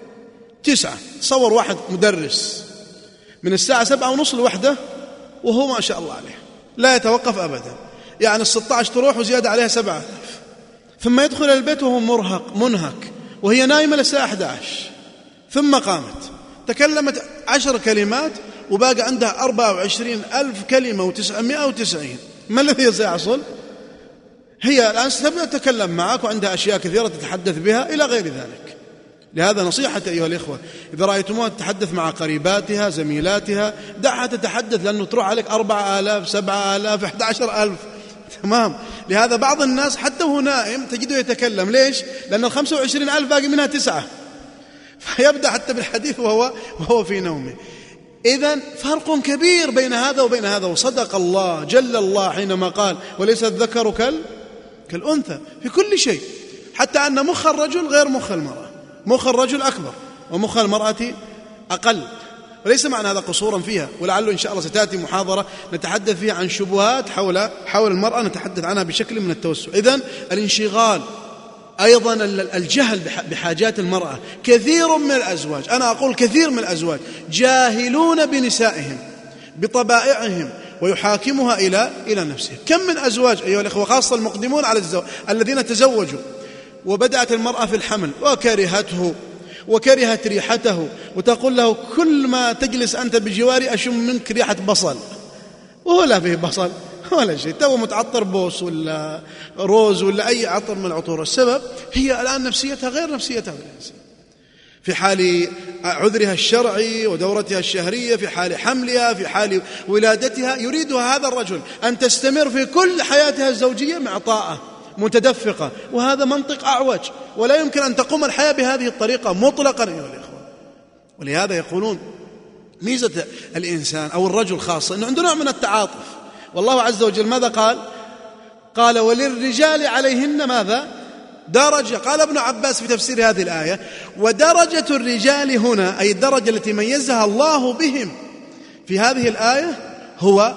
9. تصور واحد مدرس من الساعة 7:30 لوحده وهو ما شاء الله عليه لا يتوقف أبدا، يعني 16 تروح وزيادة عليها 7,000، ثم يدخل البيت وهو مرهق منهك، وهي نايمة للساعة 11، ثم قامت تكلمت 10 كلمات وباقي عندها 24,000 كلمة و990. ما الذي سيحصل؟ هي الآن ستبدأ تتكلم معك وعندها أشياء كثيرة تتحدث بها إلى غير ذلك. لهذا نصيحة أيها الإخوة، إذا رأيتموها تتحدث مع قريباتها زميلاتها دعها تتحدث، لأنه تروح عليك 4,000 7,000 11,000. تمام؟ لهذا بعض الناس حتى وهو نائم تجده يتكلم. ليش؟ لأن 25,000 باقي منها 9، فيبدأ حتى بالحديث وهو في نومه. إذن فرق كبير بين هذا وبين هذا. وصدق الله جل الله حينما قال: وليس الذكر كالأنثى في كل شيء، حتى أن مخ الرجل غير مخ المرأة، مخ الرجل أكبر ومخ المرأة أقل. وليس معنى هذا قصورا فيها، ولعله إن شاء الله ستأتي محاضرة نتحدث فيها عن شبهات حول المرأة، نتحدث عنها بشكل من التوسع. إذن الانشغال، أيضا الجهل بحاجات المرأة. كثير من الأزواج، أنا أقول كثير من الأزواج، جاهلون بنسائهم بطبائعهم ويحاكمها إلى نفسه. كم من أزواج أيها الأخوة، خاصة المقدمون على الزواج الذين تزوجوا وبدأت المرأة في الحمل وكرهته وكرهت ريحته، وتقول له: كل ما تجلس أنت بجواري أشم منك ريحة بصل، وهو لا فيه بصل ولا شيء، تو متعطر بوس ولا روز ولا أي عطر من العطور. السبب هي الآن نفسيتها غير نفسيتها الإنسان، في حال عذرها الشرعي ودورتها الشهرية، في حال حملها، في حال ولادتها. يريدها هذا الرجل أن تستمر في كل حياتها الزوجية معطاءة متدفقة، وهذا منطق أعوج، ولا يمكن أن تقوم الحياة بهذه الطريقة مطلقا أيها الإخوة. ولهذا يقولون ميزة الإنسان أو الرجل خاصة أنه عنده نوع من التعاطف. والله عز وجل ماذا قال: وللرجال عليهن ماذا؟ درجة. قال ابن عباس في تفسير هذه الآية: ودرجة الرجال هنا، أي الدرجة التي ميزها الله بهم في هذه الآية، هو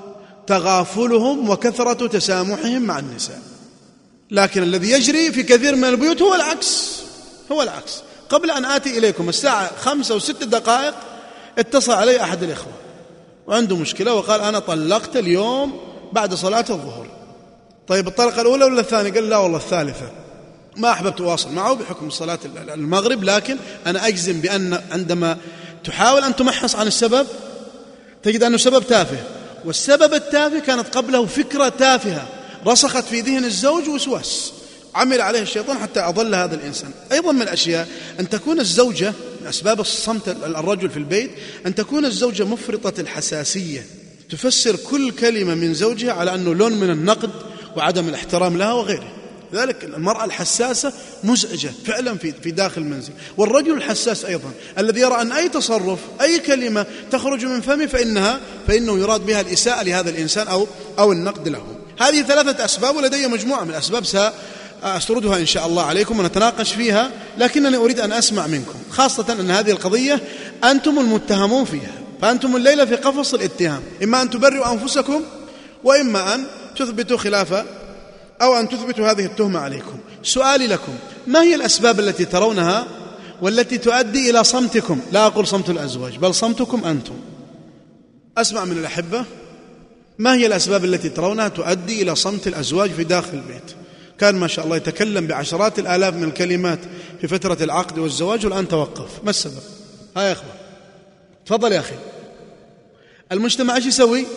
تغافلهم وكثرة تسامحهم مع النساء. لكن الذي يجري في كثير من البيوت هو العكس. قبل أن آتي إليكم الساعة 5 و6 دقائق اتصل علي أحد الإخوة وعنده مشكلة، وقال: أنا طلقت اليوم بعد صلاة الظهر. طيب الطلقة الأولى ولا الثانية؟ قال: لا والله الثالثة. ما أحببت أواصل معه بحكم صلاة المغرب، لكن أنا أجزم بأن عندما تحاول أن تمحص عن السبب تجد أنه سبب تافه، والسبب التافه كانت قبله فكرة تافهة رسخت في ذهن الزوج وسواس عمل عليه الشيطان حتى أضل هذا الإنسان. أيضا من الأشياء أن تكون الزوجة، من أسباب الصمت الرجل في البيت، أن تكون الزوجة مفرطة الحساسية، تفسر كل كلمة من زوجها على أنه لون من النقد وعدم الاحترام لها وغيره. لذلك المرأة الحساسة مزعجة فعلا في داخل المنزل، والرجل الحساس أيضا الذي يرى أن أي تصرف أي كلمة تخرج من فمه فإنه يراد بها الإساءة لهذا الإنسان أو النقد له. هذه 3 أسباب، ولدي مجموعة من الأسباب سأسردها إن شاء الله عليكم ونتناقش فيها، لكنني أريد أن أسمع منكم، خاصة أن هذه القضية أنتم المتهمون فيها، فأنتم الليلة في قفص الاتهام، إما أن تبرئوا أنفسكم وإما أن تثبتوا خلافة أو أن تثبتوا هذه التهمة عليكم. سؤالي لكم: ما هي الأسباب التي ترونها والتي تؤدي إلى صمتكم؟ لا أقول صمت الأزواج، بل صمتكم أنتم. أسمع من الأحبة، ما هي الأسباب التي ترونها تؤدي إلى صمت الأزواج في داخل البيت؟ كان ما شاء الله يتكلم بعشرات الآلاف من الكلمات في فترة العقد والزواج والآن توقف، ما السبب؟ يا إخوة تفضل يا أخي. المجتمع إيش يسوي؟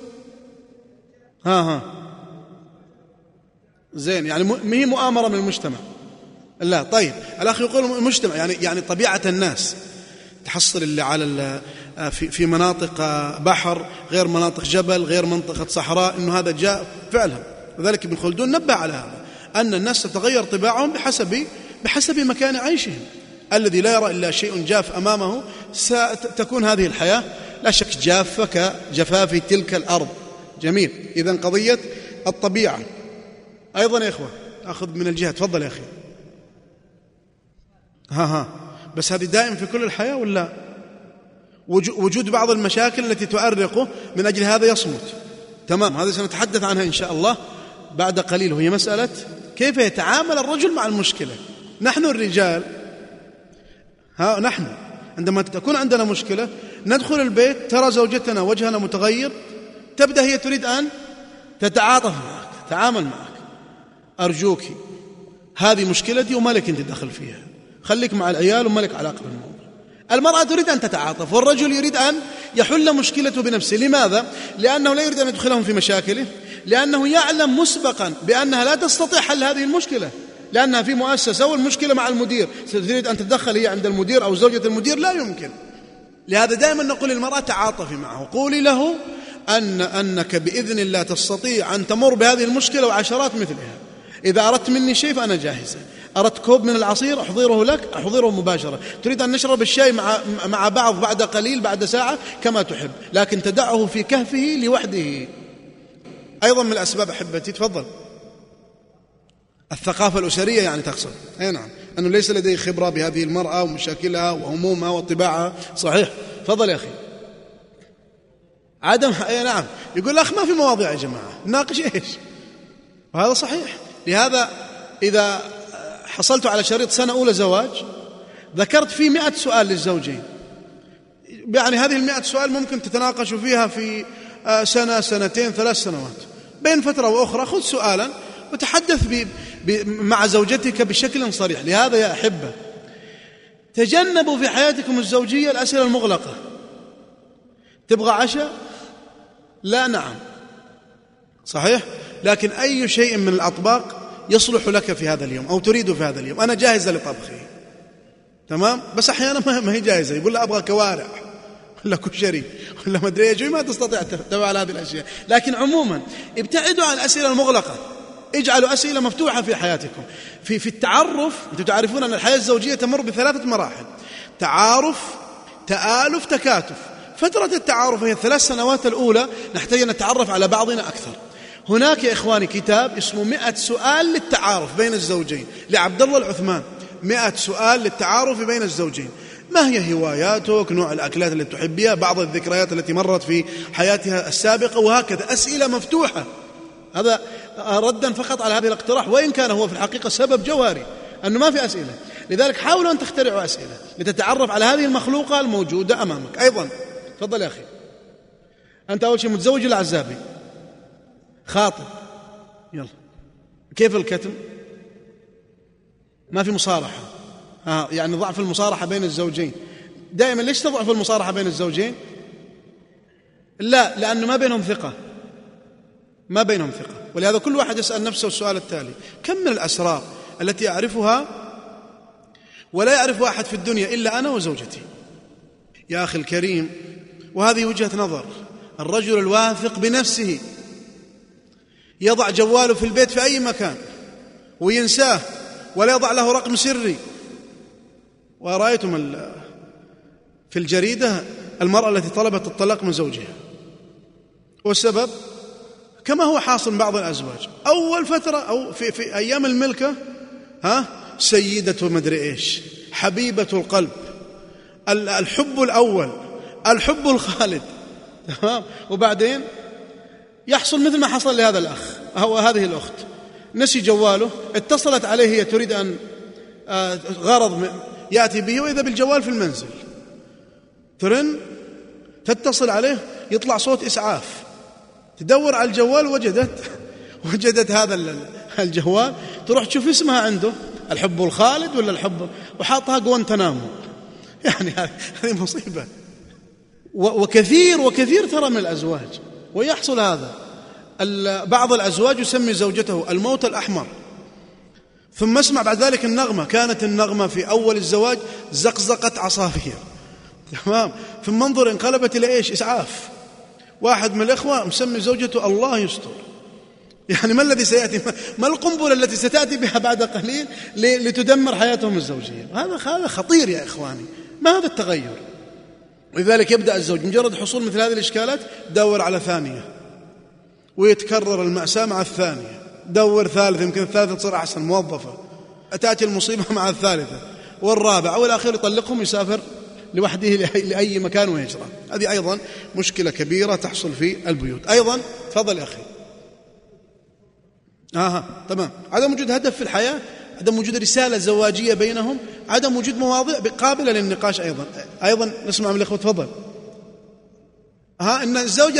زين، يعني ما هي مؤامرة من المجتمع؟ لا. طيب الأخ يقول المجتمع يعني طبيعة الناس، تحصل اللي على في مناطق بحر غير مناطق جبل غير منطقة صحراء، إنه هذا جاء فعلا. لذلك ابن خلدون نبه على هذا، أن الناس تتغير طباعهم بحسب مكان عيشهم. الذي لا يرى إلا شيء جاف أمامه ستكون هذه الحياة لا شك جافة كجفاف تلك الأرض. جميل. إذن قضية الطبيعة أيضا يا إخوة، أخذ من الجهة. تفضل يا أخي. بس هذه دائم في كل الحياة ولا وجود بعض المشاكل التي تؤرقه من أجل هذا يصمت؟ تمام، هذا سنتحدث عنها إن شاء الله بعد قليل، وهي مسألة كيف يتعامل الرجل مع المشكلة. نحن الرجال نحن عندما تكون عندنا مشكلة ندخل البيت، ترى زوجتنا وجهنا متغير، تبدأ هي تريد أن تتعاطف معك، تتعامل معك. أرجوك هذه مشكلتي وما لك أنت دخل فيها، خليك مع العيال وما لك علاقة بالموضوع. المرأة تريد أن تتعاطف، والرجل يريد أن يحل مشكلته بنفسه. لماذا؟ لأنه لا يريد أن يدخلهم في مشاكله، لأنه يعلم مسبقا بأنها لا تستطيع حل هذه المشكلة، لأنها في مؤسسة والمشكلة مع المدير، تريد أن تتدخل هي عند المدير أو زوجة المدير، لا يمكن. لهذا دائما نقول للمرأة تعاطفي معه، قولي له أنك بإذن الله تستطيع أن تمر بهذه المشكلة وعشرات مثلها. إذا أردت مني شيء فأنا جاهزة، أردت كوب من العصير أحضره لك، أحضره مباشرة، تريد أن نشرب الشاي مع بعض بعد قليل بعد ساعة كما تحب، لكن تدعه في كهفه لوحده. أيضا من الأسباب أحبتي، تفضل، الثقافة الأسرية يعني تقصد. نعم، أنه ليس لديه خبرة بهذه المرأة ومشاكلها وهمومها وطباعها. صحيح. تفضل يا أخي. عدم نعم، يقول الأخ ما في مواضيع يا جماعة ناقش إيش، وهذا صحيح. لهذا إذا حصلت على شريط سنة أولى زواج ذكرت فيه 100 سؤال للزوجين، يعني هذه 100 سؤال ممكن تتناقشوا فيها في سنة سنتين 3 سنوات، بين فترة وأخرى خذ سؤالا وتحدث مع زوجتك بشكل صريح. لهذا يا أحبة تجنبوا في حياتكم الزوجية الأسئلة المغلقة. تبغى عشاء؟ لا. نعم صحيح، لكن أي شيء من الأطباق يصلح لك في هذا اليوم أو تريد في هذا اليوم، أنا جاهزة لطبخه، تمام، بس أحيانا ما هي جاهزة، يقول لا أبغى كوارع ولا كشري ولا مدري ايش، ما تستطيع تفعل هذه الأشياء. لكن عموما ابتعدوا عن الأسئلة المغلقة، اجعلوا أسئلة مفتوحة في حياتكم. في التعرف، أنتم تعرفون أن الحياة الزوجية تمر ب3 مراحل: تعارف، تآلف، تكاتف. فترة التعارف هي 3 سنوات الأولى، نحتاج أن نتعرف على بعضنا أكثر. هناك يا إخواني كتاب اسمه 100 سؤال للتعارف بين الزوجين لعبد الله العثمان. 100 سؤال للتعارف بين الزوجين. ما هي هواياتك، نوع الأكلات التي تحبيها، بعض الذكريات التي مرت في حياتها السابقة، وهكذا. أسئلة مفتوحة. هذا ردا فقط على هذا الاقتراح، وإن كان هو في الحقيقة سبب جوهري أنه ما في أسئلة. لذلك حاولوا أن تخترعوا أسئلة لتتعرف على هذه المخلوقة الموجودة أمامك. أيضا تفضل يا أخي، أنت أول شيء متزوج ولا عزابي؟ خاطب. يلا، كيف الكتم؟ ما في مصارحة. يعني ضعف المصارحة بين الزوجين. دائما ليش تضعف المصارحة بين الزوجين؟ لا، لأنه ما بينهم ثقة، ما بينهم ثقة. ولهذا كل واحد يسأل نفسه السؤال التالي: كم من الأسرار التي أعرفها ولا يعرف أحد في الدنيا إلا أنا وزوجتي؟ يا أخي الكريم، وهذه وجهة نظر. الرجل الواثق بنفسه يضع جواله في البيت في أي مكان، وينساه ولا يضع له رقم سري. ورأيتم في الجريدة المرأة التي طلبت الطلاق من زوجها، والسبب كما هو حاصل من بعض الأزواج، أول فترة أو في أيام الملكة سيدة مدري إيش، حبيبة القلب، الحب الأول، الحب الخالد، تمام. وبعدين يحصل مثل ما حصل لهذا الأخ أو هذه الأخت، نسي جواله، اتصلت عليه هي تريد أن غرض يأتي به، وإذا بالجوال في المنزل، ترن، تتصل عليه، يطلع صوت إسعاف، تدور على الجوال وجدت هذا الجوال، تروح تشوف اسمها عنده، الحب الخالد ولا الحب، وحاطها جوانتنامو. يعني هذه مصيبة. وكثير ترى من الأزواج ويحصل هذا. بعض الأزواج يسمي زوجته الموت الأحمر، ثم اسمع بعد ذلك النغمة، كانت النغمة في أول الزواج زقزقة عصافير، تمام، ثم انظر انقلبت إلى إيش؟ إسعاف. واحد من الإخوة مسمي زوجته الله يستر. يعني ما الذي سيأتي؟ ما القنبلة التي ستأتي بها بعد قليل لتدمر حياتهم الزوجية؟ هذا خطير يا إخواني، ما هذا التغير؟ ولذلك يبدأ الزوج مجرد حصول مثل هذه الإشكالات دور على ثانية، ويتكرر المأساة مع الثانية، دور ثالثة، يمكن الثالثة تصير أحسن، موظفة، تأتي المصيبة مع الثالثة والرابعة والأخير، يطلقهم ويسافر لوحده لأي مكان ويهجره. هذه أيضا مشكلة كبيرة تحصل في البيوت. أيضا تفضل يا أخي. تمام. عدم وجود هدف في الحياة، عدم وجود رسالة زواجية بينهم، عدم وجود مواضيع قابلة للنقاش. أيضا نسمع من الأخوة. تفضل. إن الزوجة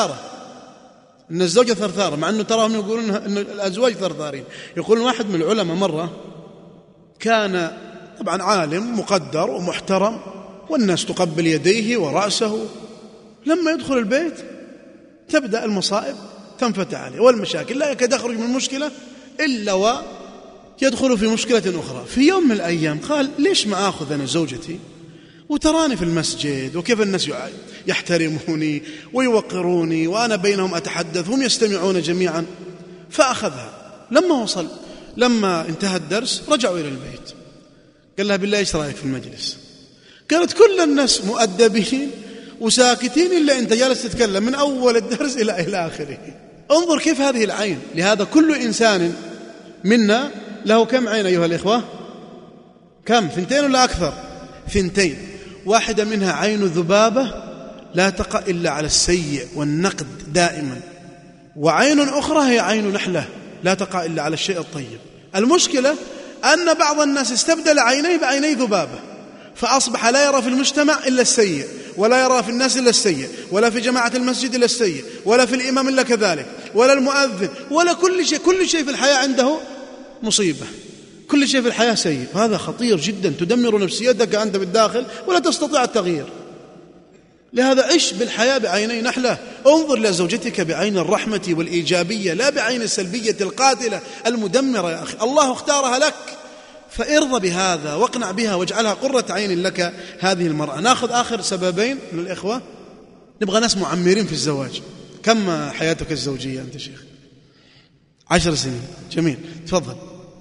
ثرثارة، مع أنه تراهم يقولون أن الأزواج ثرثارين. يقول واحد من العلماء مرة كان طبعا عالم مقدر ومحترم، والناس تقبل يديه ورأسه، لما يدخل البيت تبدأ المصائب تنفتح عليه والمشاكل، لا يكاد يخرج من مشكلة إلا ويدخل في مشكلة أخرى. في يوم من الأيام قال ليش ما أخذ أنا زوجتي وتراني في المسجد، وكيف الناس يحترموني ويوقروني، وأنا بينهم أتحدث هم يستمعون جميعا. فأخذها. لما انتهى الدرس رجعوا إلى البيت، قال لها بالله إيش رأيك في المجلس؟ كانت كل الناس مؤدبين وساكتين إلا أنت جالس تتكلم من أول الدرس إلى آخره. انظر كيف هذه العين. لهذا كل إنسان منا له كم عين أيها الإخوة؟ كم؟ 2 ولا أكثر؟ 2. واحدة منها عين ذبابة لا تقع إلا على السيء والنقد دائما، وعين أخرى هي عين نحلة لا تقع إلا على الشيء الطيب. المشكلة أن بعض الناس استبدل عينيه بعيني ذبابة، فأصبح لا يرى في المجتمع إلا السيء، ولا يرى في الناس إلا السيء، ولا في جماعة المسجد إلا السيء، ولا في الإمام إلا كذلك، ولا المؤذن، ولا كل شيء في الحياة عنده مصيبة، كل شيء في الحياة سيء. هذا خطير جدا، تدمر نفسيتك أنت بالداخل ولا تستطيع التغيير. لهذا عش بالحياة بعيني نحلة. انظر لزوجتك بعين الرحمة والإيجابية، لا بعين السلبية القاتلة المدمرة. يا أخي الله اختارها لك، فارضى بهذا واقنع بها واجعلها قرة عين لك هذه المرأة. نأخذ آخر سببين من الإخوة. نبغى ناس معمرين في الزواج. كم حياتك الزوجية أنت شيخ؟ 10 سنين. جميل. تفضل.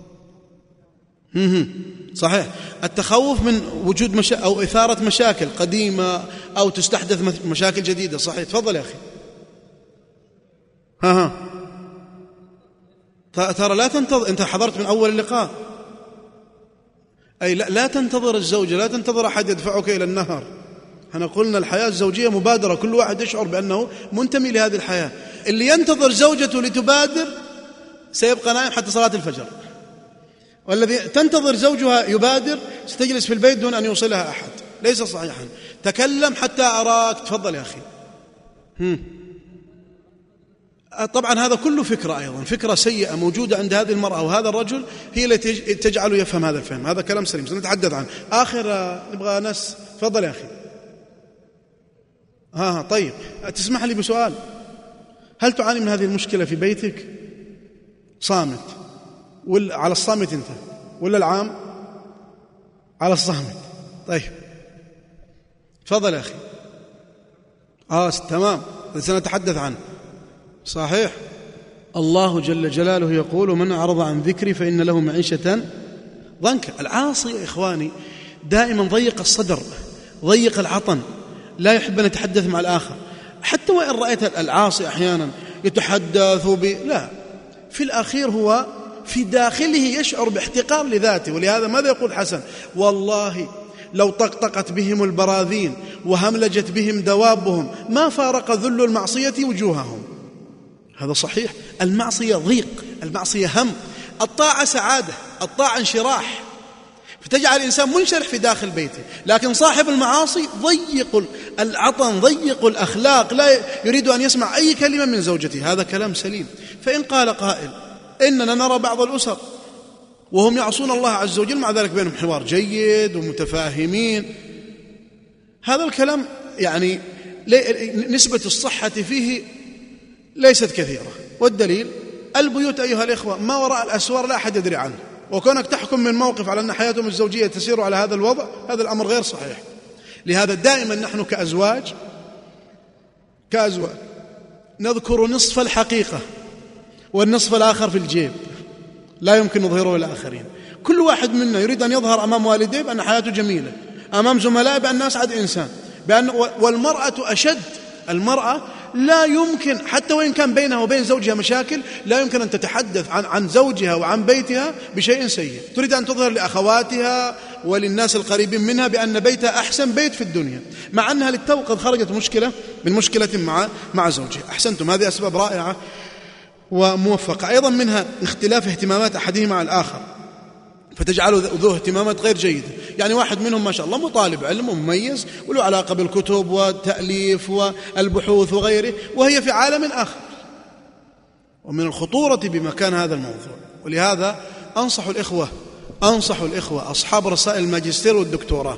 صحيح. التخوف من وجود أو إثارة مشاكل قديمة أو تستحدث مشاكل جديدة. صحيح. تفضل يا أخي. ترى لا تنتظر، أنت حضرت من أول اللقاء، أي لا تنتظر الزوجة، لا تنتظر أحد يدفعك إلى النهر. احنا قلنا الحياة الزوجية مبادرة، كل واحد يشعر بأنه منتمي لهذه الحياة. اللي ينتظر زوجته لتبادر سيبقى نائم حتى صلاة الفجر، والذي تنتظر زوجها يبادر ستجلس في البيت دون أن يوصلها أحد. ليس صحيحا. تكلم حتى أراك. تفضل يا أخي. طبعا هذا كله فكرة، أيضا فكرة سيئة موجودة عند هذه المرأة وهذا الرجل، هي التي تجعله يفهم هذا الفهم. هذا كلام سليم سنتحدث عنه. آخر نبغى ناس. تفضل يا أخي. طيب تسمح لي بسؤال؟ هل تعاني من هذه المشكلة في بيتك؟ صامت ولا على الصامت أنت، ولا العام على الصامت؟ طيب تفضل يا أخي. تمام، سنتحدث عنه. صحيح. الله جل جلاله يقول: من أعرض عن ذكري فإن له معيشة ضنكا. العاصي يا إخواني دائما ضيق الصدر، ضيق العطن، لا يحب أن يتحدث مع الآخر. حتى وإن رأيت العاصي أحيانا يتحدث لا، في الأخير هو في داخله يشعر باحتقار لذاته. ولهذا ماذا يقول حسن؟ والله لو طقطقت بهم البراذين وهملجت بهم دوابهم ما فارق ذل المعصية وجوههم. هذا صحيح. المعصية ضيق، المعصية هم، الطاعة سعادة، الطاعة انشراح، فتجعل الإنسان منشرح في داخل بيته. لكن صاحب المعاصي ضيق العطن، ضيق الأخلاق، لا يريد أن يسمع أي كلمة من زوجته. هذا كلام سليم. فإن قال قائل: إننا نرى بعض الأسر وهم يعصون الله عز وجل، مع ذلك بينهم حوار جيد ومتفاهمين، هذا الكلام يعني نسبة الصحة فيه ليست كثيرة. والدليل البيوت أيها الإخوة ما وراء الأسوار لا أحد يدري عنه، وكونك تحكم من موقف على أن حياتهم الزوجية تسير على هذا الوضع، هذا الأمر غير صحيح. لهذا دائما نحن كأزواج نذكر نصف الحقيقة والنصف الآخر في الجيب، لا يمكن نظهره للآخرين. كل واحد منا يريد أن يظهر أمام والديه بأن حياته جميلة، أمام زملائه بأن أسعد إنسان، والمرأة أشد. المرأة لا يمكن حتى وإن كان بينها وبين زوجها مشاكل لا يمكن أن تتحدث عن زوجها وعن بيتها بشيء سيء. تريد أن تظهر لأخواتها وللناس القريبين منها بأن بيتها أحسن بيت في الدنيا، مع أنها للتو قد خرجت من مشكلة مع زوجها. أحسنتم، هذه أسباب رائعة وموفقة. أيضا منها اختلاف اهتمامات أحدهما مع الآخر، فتجعله ذو اهتمامات غير جيدة. يعني واحد منهم ما شاء الله مطالب علم ومميز وله علاقة بالكتب والتأليف والبحوث وغيره، وهي في عالم آخر. ومن الخطورة بمكان هذا الموضوع. ولهذا أنصح الإخوة أصحاب رسائل الماجستير والدكتوراه،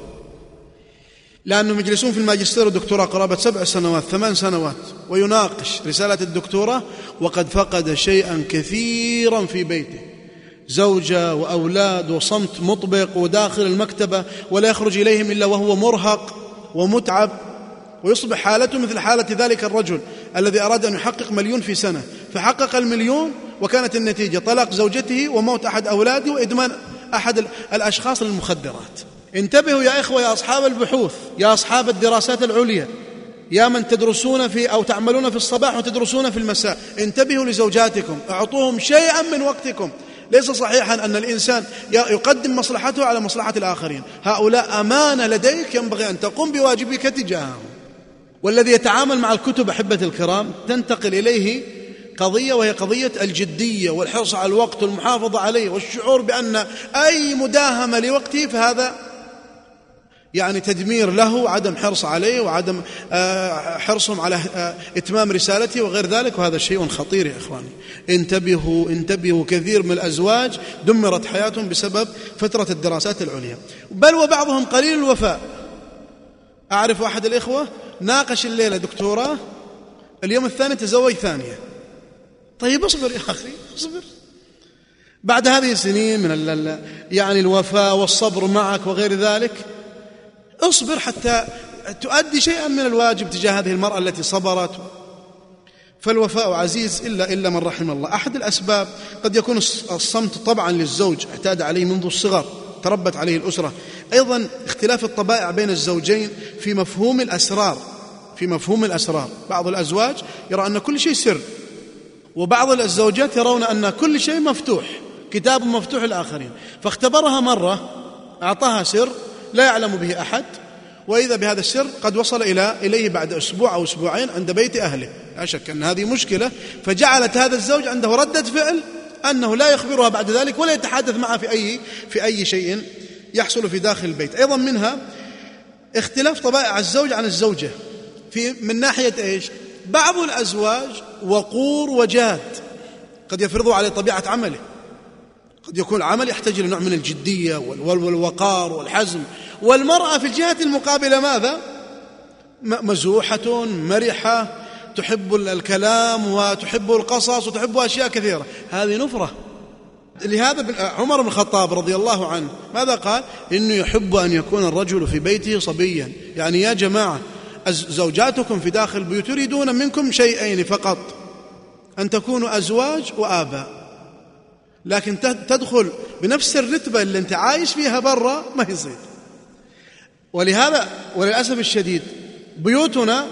لأنهم يجلسون في الماجستير والدكتوراه قرابة 7 سنوات 8 سنوات ويناقش رسالة الدكتوراه وقد فقد شيئا كثيرا في بيته، زوجة وأولاد وصمت مطبق وداخل المكتبة ولا يخرج إليهم إلا وهو مرهق ومتعب، ويصبح حالته مثل حالة ذلك الرجل الذي أراد أن يحقق 1,000,000 في سنة، فحقق 1,000,000 وكانت النتيجة طلاق زوجته وموت أحد أولاده وإدمان أحد الأشخاص للمخدرات. انتبهوا يا إخوة، يا أصحاب البحوث، يا أصحاب الدراسات العليا، يا من تدرسون في أو تعملون في الصباح وتدرسون في المساء، انتبهوا لزوجاتكم، أعطوهم شيئا من وقتكم. ليس صحيحا أن الإنسان يقدم مصلحته على مصلحة الآخرين. هؤلاء أمانة لديك ينبغي أن تقوم بواجبك تجاههم. والذي يتعامل مع الكتب أحبة الكرام تنتقل إليه قضية، وهي قضية الجدية والحرص على الوقت والمحافظة عليه والشعور بأن أي مداهمة لوقته فهذا يعني تدمير له، عدم حرص عليه وعدم حرصهم على إتمام رسالته وغير ذلك، وهذا شيء خطير يا إخواني. انتبهوا. كثير من الأزواج دمرت حياتهم بسبب فترة الدراسات العليا، بل وبعضهم قليل الوفاء. أعرف أحد الإخوة ناقش الليلة دكتوراه، اليوم الثاني تزوج ثانية. طيب اصبر يا أخي، اصبر. بعد هذه السنين من يعني الوفاء والصبر معك وغير ذلك، اصبر حتى تؤدي شيئا من الواجب تجاه هذه المرأة التي صبرت. فالوفاء عزيز إلا من رحم الله. أحد الأسباب قد يكون الصمت طبعا للزوج اعتاد عليه منذ الصغر، تربت عليه الأسرة. أيضا اختلاف الطبائع بين الزوجين في مفهوم الأسرار. بعض الأزواج يرى أن كل شيء سر، وبعض الزوجات يرون أن كل شيء مفتوح، كتاب مفتوح للآخرين. فاختبرها مرة، أعطاها سر لا يعلم به أحد، وإذا بهذا السر قد وصل إليه بعد أسبوع أو أسبوعين عند بيت أهله. لا شك أن هذه مشكلة، فجعلت هذا الزوج عنده ردة فعل أنه لا يخبرها بعد ذلك ولا يتحدث معها في أي شيء يحصل في داخل البيت. أيضا منها اختلاف طبائع الزوج عن الزوجة من ناحية إيش؟ بعض الأزواج وقور وجاد، قد يفرضوا عليه طبيعة عمله، قد يكون العمل يحتاج إلى نوع من الجدية والوقار والحزم، والمرأة في الجهة المقابلة ماذا؟ مزوحة مرحة، تحب الكلام وتحب القصص وتحب أشياء كثيرة. هذه نفرة. لهذا عمر بن الخطاب رضي الله عنه ماذا قال؟ إنه يحب أن يكون الرجل في بيته صبيا. يعني يا جماعة، زوجاتكم في داخل البيوت يريدون منكم شيئين فقط: أن تكونوا أزواج وآباء، لكن تدخل بنفس الرتبة اللي أنت عايش فيها برا ما يصير. ولهذا وللأسف الشديد بيوتنا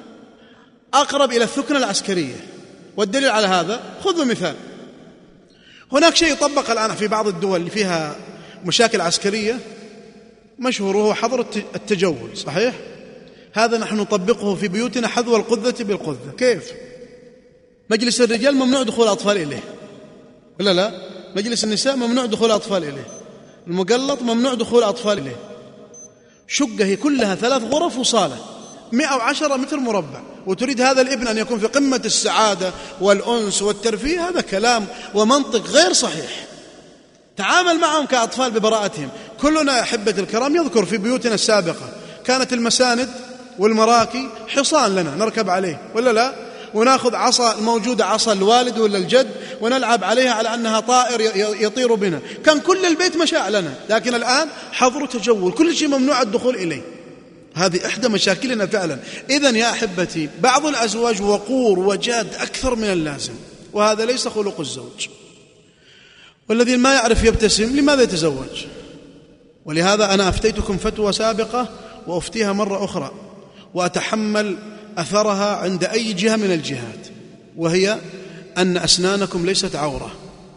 أقرب إلى الثكنة العسكرية، والدليل على هذا خذوا مثال. هناك شيء يطبق الآن في بعض الدول اللي فيها مشاكل عسكرية مشهور، وهو حظر التجول، صحيح؟ هذا نحن نطبقه في بيوتنا حذو القذة بالقذة. كيف؟ مجلس الرجال ممنوع دخول الأطفال إليه، ولا لا؟ مجلس النساء ممنوع دخول الأطفال إليه، المقلط ممنوع دخول الأطفال إليه. شقة هي كلها 3 غرف وصالة 110 متر مربع، وتريد هذا الابن أن يكون في قمة السعادة والأنس والترفيه؟ هذا كلام ومنطق غير صحيح. تعامل معهم كأطفال ببراءتهم. كلنا يا أحبة الكرام يذكر في بيوتنا السابقة كانت المساند والمراكي حصان لنا نركب عليه، ولا لا؟ وناخذ عصا الموجودة، عصا الوالد ولا الجد، ونلعب عليها على أنها طائر يطير بنا. كان كل البيت مشاع لنا. لكن الآن حظر تجول، كل شيء ممنوع الدخول إليه. هذه إحدى مشاكلنا فعلا. إذن يا أحبتي بعض الأزواج وقور وجاد أكثر من اللازم، وهذا ليس خلق الزوج. والذي ما يعرف يبتسم لماذا يتزوج؟ ولهذا أنا أفتيتكم فتوى سابقة وأفتيها مرة أخرى وأتحمل أثرها عند أي جهة من الجهات، وهي أن أسنانكم ليست عورة.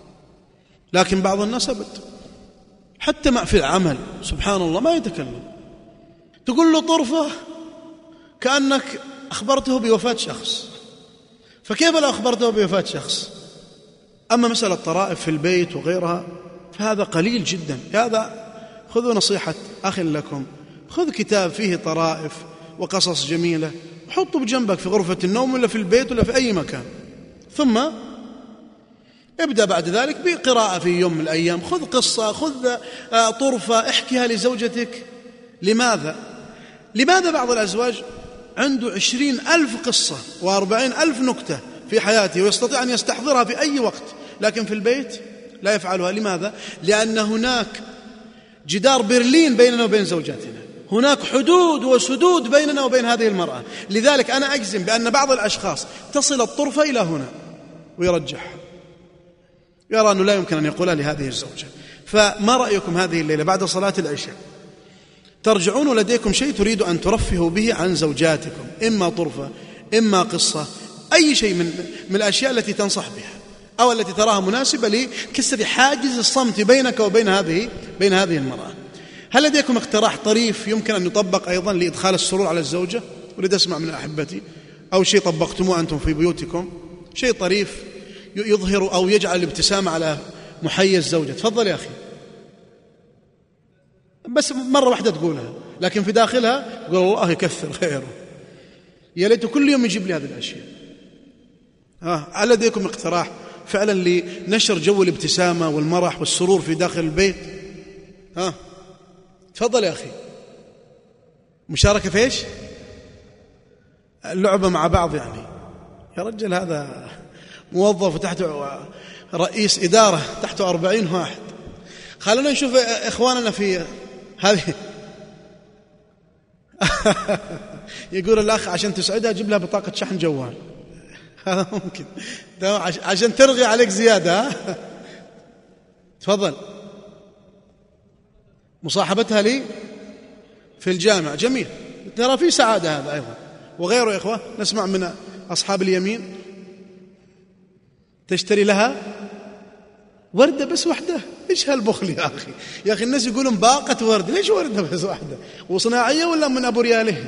لكن بعض الناس أبد، حتى ما في العمل سبحان الله ما يتكلم. تقول له طرفة كأنك أخبرته بوفاة شخص، فكيف لو أخبرته بوفاة شخص؟ أما مسألة طرائف في البيت وغيرها فهذا قليل جدا. هذا خذوا نصيحة أخ لكم، خذ كتاب فيه طرائف وقصص جميلة وحطه بجنبك في غرفة النوم ولا في البيت ولا في أي مكان، ثم ابدأ بعد ذلك بقراءة في يوم من الأيام. خذ قصة، خذ طرفة، احكيها لزوجتك. لماذا بعض الأزواج عنده 20,000 قصة و40,000 نكتة في حياته ويستطيع أن يستحضرها في أي وقت، لكن في البيت لا يفعلها؟ لماذا؟ لأن هناك جدار برلين بيننا وبين زوجاتنا، هناك حدود وسدود بيننا وبين هذه المرأة. لذلك أنا أجزم بأن بعض الأشخاص تصل الطرفة إلى هنا ويرجح، يرى أنه لا يمكن أن يقولها لهذه الزوجة. فما رأيكم هذه الليلة بعد صلاة العشاء ترجعون لديكم شيء تريد أن ترفهوا به عن زوجاتكم، إما طرفة إما قصة، أي شيء من الأشياء التي تنصح بها أو التي تراها مناسبة لكسر حاجز الصمت بينك وبين هذه المرأة. هل لديكم اقتراح طريف يمكن أن يطبق أيضا لإدخال السرور على الزوجة؟ أريد أسمع من أحبتي، أو شيء طبقتموه أنتم في بيوتكم، شيء طريف يظهر أو يجعل الابتسامة على محيا الزوجة. تفضل يا أخي، بس مرة واحدة تقولها، لكن في داخلها قول الله يكثر خيره، يا ليت كل يوم يجيب لي هذه الأشياء. هل لديكم اقتراح فعلا لنشر جو الابتسامة والمرح والسرور في داخل البيت؟ تفضل يا أخي. مشاركة في إيش؟ اللعبة مع بعض يعني. يا رجل هذا موظف تحته رئيس إدارة تحته 40 واحد. خلونا نشوف إخواننا في هذه. يقول الأخ عشان تسعدها جيب لها بطاقة شحن جوال. هذا ممكن عشان ترغي عليك زيادة. تفضل. مصاحبتها لي في الجامعة جميل، ترى في سعادة هذا أيضا. وغيره يا إخوة نسمع من أصحاب اليمين، تشتري لها وردة بس واحدة. إيش هالبخل يا أخي؟ يا أخي الناس يقولون باقة ورد، ليش وردة بس واحدة؟ وصناعية ولا من أبو رياله؟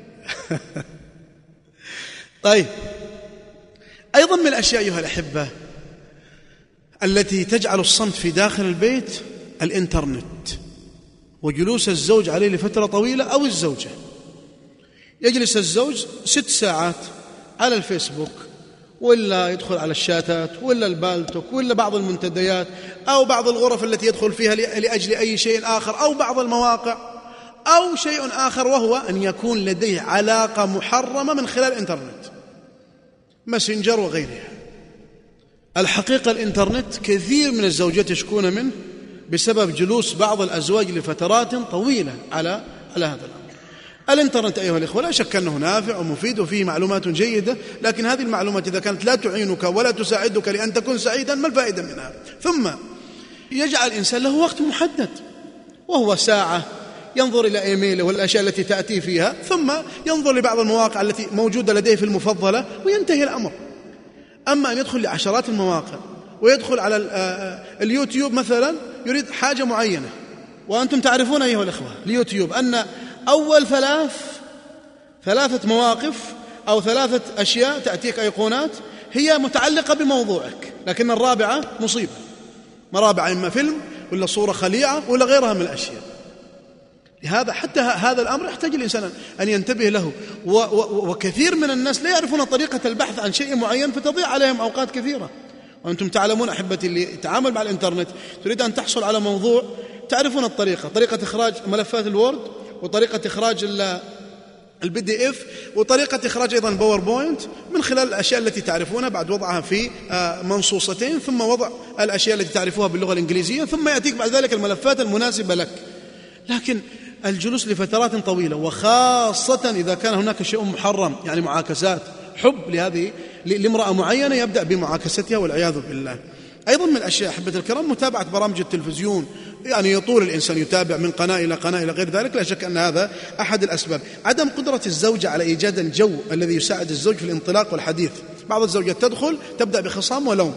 طيب أيضا من الأشياء أيها الأحبة التي تجعل الصمت في داخل البيت الإنترنت، وجلوس الزوج عليه لفترة طويلة أو الزوجة. يجلس الزوج 6 ساعات على الفيسبوك، ولا يدخل على الشاتات، ولا البالتوك، ولا بعض المنتديات، أو بعض الغرف التي يدخل فيها لأجل أي شيء آخر، أو بعض المواقع، أو شيء آخر، وهو أن يكون لديه علاقة محرمة من خلال الإنترنت، ماسنجر وغيرها. الحقيقة الإنترنت كثير من الزوجات يشكون منه بسبب جلوس بعض الأزواج لفترات طويلة على هذا الأمر. الإنترنت أيها الإخوة لا شك أنه نافع ومفيد وفيه معلومات جيدة، لكن هذه المعلومات إذا كانت لا تعينك ولا تساعدك لأن تكون سعيدا ما الفائدة منها؟ ثم يجعل الإنسان له وقت محدد، وهو ساعة ينظر إلى إيميله والأشياء التي تأتي فيها، ثم ينظر لبعض المواقع التي موجودة لديه في المفضلة وينتهي الأمر. أما أن يدخل لعشرات المواقع ويدخل على اليوتيوب مثلا يريد حاجة معينة، وأنتم تعرفون أيها الإخوة اليوتيوب أن أول ثلاثة مواقف أو 3 أشياء تأتيك أيقونات هي متعلقة بموضوعك، لكن الرابعة مصيبة، مرابعة إما فيلم ولا صورة خليعة ولا غيرها من الأشياء. لهذا حتى هذا الأمر يحتاج الإنسان أن ينتبه له، وكثير من الناس لا يعرفون طريقة البحث عن شيء معين فتضيع عليهم أوقات كثيرة. وأنتم تعلمون أحبتي اللي يتعامل مع الإنترنت تريد أن تحصل على موضوع، تعرفون طريقة إخراج ملفات الوورد، وطريقة إخراج الPDF، وطريقة إخراج أيضا الباوربوينت من خلال الأشياء التي تعرفونها بعد وضعها في منصوصتين، ثم وضع الأشياء التي تعرفوها باللغة الإنجليزية، ثم يأتيك بعد ذلك الملفات المناسبة لك. لكن الجلوس لفترات طويلة، وخاصة إذا كان هناك شيء محرم، يعني معاكسات، حب لامرأة معينة يبدأ بمعاكستها والعياذ بالله. أيضا من الأشياء أحبة الكرام متابعة برامج التلفزيون، يعني يطول الإنسان يتابع من قناة إلى قناة إلى غير ذلك. لا شك أن هذا أحد الأسباب. عدم قدرة الزوجة على إيجاد الجو الذي يساعد الزوج في الانطلاق والحديث. بعض الزوجات تدخل تبدأ بخصام ولوم،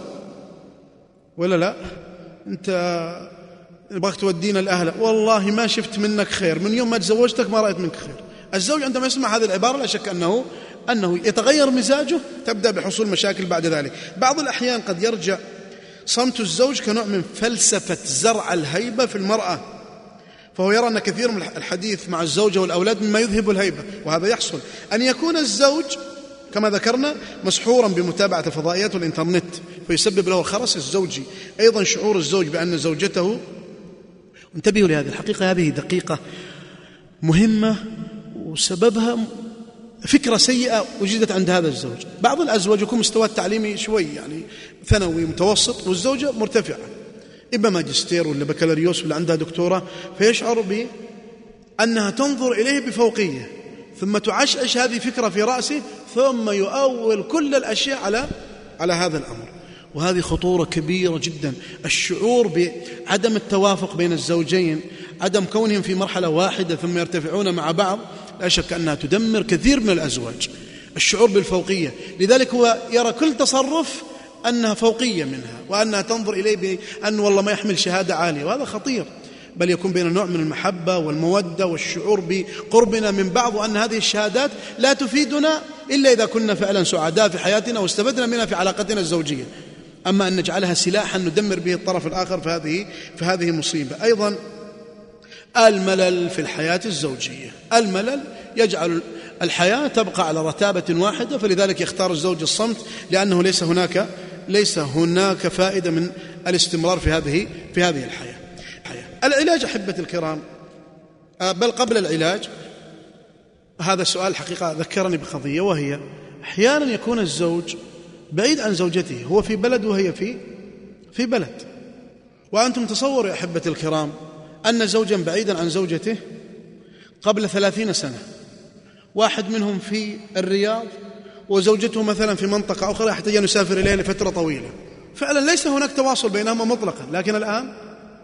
ولا لا أنت بغيت تودينا الأهل، والله ما شفت منك خير، من يوم ما تزوجتك ما رأيت منك خير. الزوج عندما يسمع هذه العبارة لا شك أنه يتغير مزاجه، تبدأ بحصول مشاكل بعد ذلك. بعض الأحيان قد يرجع صمت الزوج كنوع من فلسفة زرع الهيبة في المرأة، فهو يرى أن كثير من الحديث مع الزوجة والأولاد مما يذهب الهيبة، وهذا يحصل. أن يكون الزوج كما ذكرنا مسحورا بمتابعة الفضائيات والإنترنت فيسبب له الخرس الزوجي. أيضا شعور الزوج بأن زوجته، انتبهوا لهذه الحقيقة، هذه دقيقة مهمة وسببها فكرة سيئة وجدت عند هذا الزوج. بعض الأزواج يكون مستوى التعليمي شوي يعني ثانوي متوسط، والزوجة مرتفعة إما ماجستير ولا بكالوريوس ولا عندها دكتوراه، فيشعر بأنها تنظر إليه بفوقية، ثم تعشعش هذه فكرة في رأسه، ثم يؤول كل الأشياء على هذا الأمر. وهذه خطورة كبيرة جدا. الشعور بعدم التوافق بين الزوجين، عدم كونهم في مرحلة واحدة ثم يرتفعون مع بعض، لا شك أنها تدمر كثير من الأزواج. الشعور بالفوقية، لذلك هو يرى كل تصرف أنها فوقية منها، وأنها تنظر إليه بأن والله ما يحمل شهادة عالية، وهذا خطير. بل يكون بين نوع من المحبة والمودة والشعور بقربنا من بعض، وأن هذه الشهادات لا تفيدنا إلا إذا كنا فعلا سعداء في حياتنا واستفدنا منها في علاقتنا الزوجية. أما أن نجعلها سلاحا ندمر به الطرف الآخر فهذه مصيبة. أيضا الملل في الحياة الزوجية، الملل يجعل الحياة تبقى على رتابة واحدة، فلذلك يختار الزوج الصمت، لأنه ليس هناك فائدة من الاستمرار في هذه الحياة. العلاج أحبة الكرام، بل قبل العلاج، هذا السؤال حقيقة ذكرني بقضية، وهي أحيانا يكون الزوج بعيد عن زوجته، هو في بلد وهي في بلد، وأنتم تصوروا يا أحبة الكرام أن زوجا بعيدا عن زوجته قبل 30 سنة، واحد منهم في الرياض وزوجته مثلا في منطقة أخرى يحتاج أن يسافر إليها لفترة طويلة، فعلا ليس هناك تواصل بينهما مطلقا. لكن الآن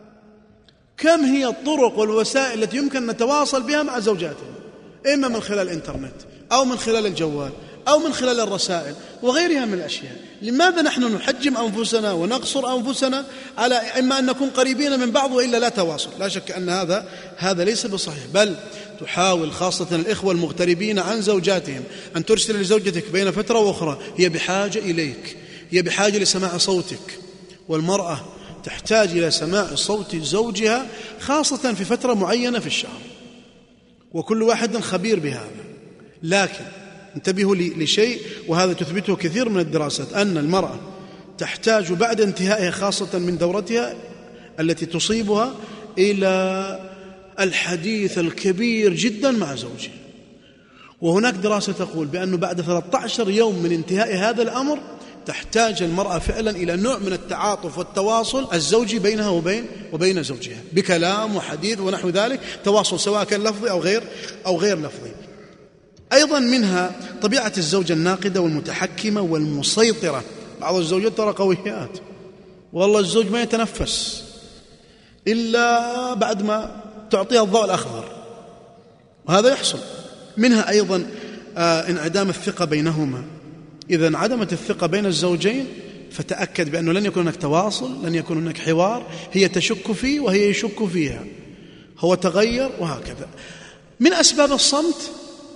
كم هي الطرق والوسائل التي يمكن أن نتواصل بها مع زوجاتنا، إما من خلال الإنترنت أو من خلال الجوال أو من خلال الرسائل وغيرها من الأشياء. لماذا نحن نحجم أنفسنا ونقصر أنفسنا على إما أن نكون قريبين من بعض وإلا لا تواصل؟ لا شك أن هذا ليس بصحيح، بل تحاول خاصة الإخوة المغتربين عن زوجاتهم أن ترسل لزوجتك بين فترة وأخرى، هي بحاجة إليك، هي بحاجة لسماع صوتك، والمرأة تحتاج إلى سماع صوت زوجها خاصة في فترة معينة في الشهر، وكل واحد خبير بهذا. لكن انتبهوا لشيء، وهذا تثبته كثير من الدراسات، أن المرأة تحتاج بعد انتهائها خاصة من دورتها التي تصيبها إلى الحديث الكبير جدا مع زوجها. وهناك دراسة تقول بأنه بعد 13 يوم من انتهاء هذا الأمر تحتاج المرأة فعلا إلى نوع من التعاطف والتواصل الزوجي بينها وبين زوجها، بكلام وحديث ونحو ذلك، تواصل سواء كان لفظي أو غير لفظي. أيضا منها طبيعة الزوجة الناقدة والمتحكمة والمسيطرة. بعض الزوجات ترى قويات، والله الزوج ما يتنفس إلا بعد ما تعطيها الضوء الأخضر، وهذا يحصل. منها أيضا انعدام الثقة بينهما. إذا انعدمت الثقة بين الزوجين فتأكد بأنه لن يكون هناك تواصل، لن يكون هناك حوار، هي تشك فيه وهي يشك فيها، هو تغير وهكذا. من أسباب الصمت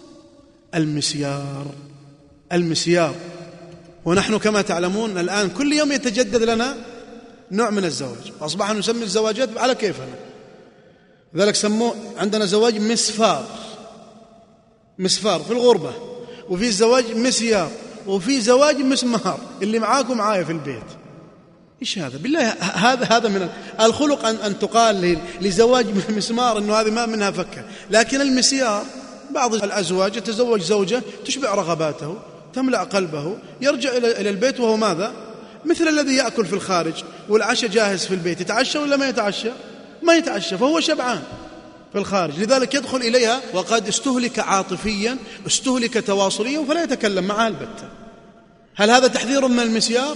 المسيار. ونحن كما تعلمون الآن كل يوم يتجدد لنا نوع من الزواج، وأصبح نسمي الزواجات على كيفنا. لذلك سموه عندنا زواج مسفار في الغربة، وفي زواج مسيار، وفي زواج مسمار، اللي معاكم معايا في البيت. إيش هذا؟ بالله هذا من الخلق أن تقال لزواج مسمار أنه هذه ما منها فكة. لكن المسيار بعض الأزواج يتزوج زوجة تشبع رغباته، تملأ قلبه، يرجع إلى البيت وهو ماذا؟ مثل الذي يأكل في الخارج والعشاء جاهز في البيت، يتعشى ولا ما يتعشى؟ ما يتعشى، فهو شبعان في الخارج. لذلك يدخل إليها وقد استهلك عاطفيا، استهلك تواصليا، فلا يتكلم معها البتة. هل هذا تحذير من المسيار؟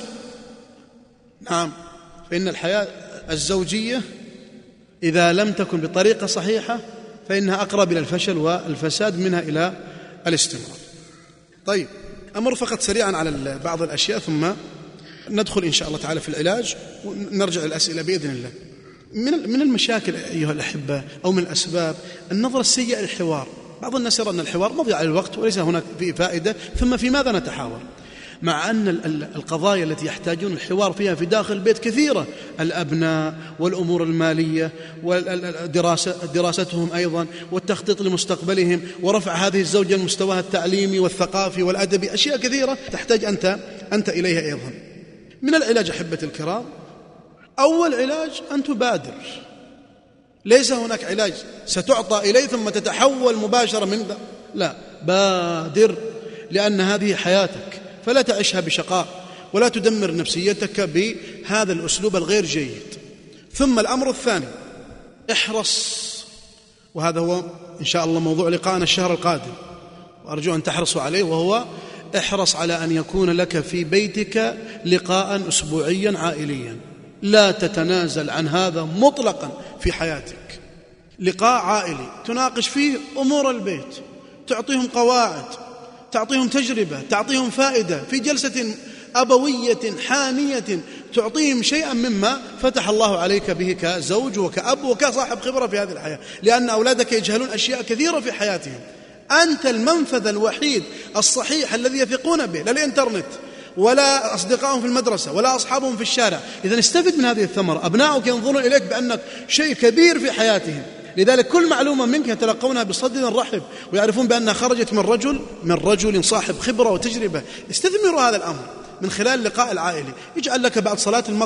نعم. فإن الحياة الزوجية إذا لم تكن بطريقة صحيحة فإنها أقرب إلى الفشل والفساد منها إلى الاستمرار. طيب، أمر فقط سريعا على بعض الأشياء ثم ندخل إن شاء الله تعالى في العلاج ونرجع الأسئلة بإذن الله. من المشاكل أيها الأحبة أو من الأسباب النظرة السيئة للحوار. بعض الناس يرى أن الحوار مضيعة للوقت وليس هناك فيه فائدة، ثم في ماذا نتحاور؟ مع أن القضايا التي يحتاجون الحوار فيها في داخل البيت كثيرة، الأبناء والأمور المالية ودراستهم أيضا والتخطيط لمستقبلهم ورفع هذه الزوجة لمستواها التعليمي والثقافي والأدبي، أشياء كثيرة تحتاج أنت إليها أيضا. من العلاج أحبة الكرام، أول علاج أن تبادر. ليس هناك علاج ستعطى إليه ثم تتحول مباشرة من لا، بادر، لأن هذه حياتك، فلا تعيشها بشقاء ولا تدمر نفسيتك بهذا الأسلوب الغير جيد. ثم الأمر الثاني، احرص، وهذا هو إن شاء الله موضوع لقاءنا الشهر القادم وأرجو أن تحرصوا عليه، وهو احرص على أن يكون لك في بيتك لقاء أسبوعيا عائليا، لا تتنازل عن هذا مطلقا في حياتك. لقاء عائلي تناقش فيه أمور البيت، تعطيهم قواعد، تعطيهم تجربة، تعطيهم فائدة، في جلسة أبوية حانية تعطيهم شيئا مما فتح الله عليك به كزوج وكأب وكصاحب خبرة في هذه الحياة، لأن أولادك يجهلون أشياء كثيرة في حياتهم. أنت المنفذ الوحيد الصحيح الذي يثقون به، لا الإنترنت ولا أصدقائهم في المدرسة ولا أصحابهم في الشارع. إذن استفد من هذه الثمرة. أبنائك ينظرون إليك بأنك شيء كبير في حياتهم، لذلك كل معلومة منك يتلقونها بصدر رحب ويعرفون بأنها خرجت من رجل صاحب خبرة وتجربة. استثمروا هذا الأمر من خلال اللقاء العائلي. يجعل لك بعد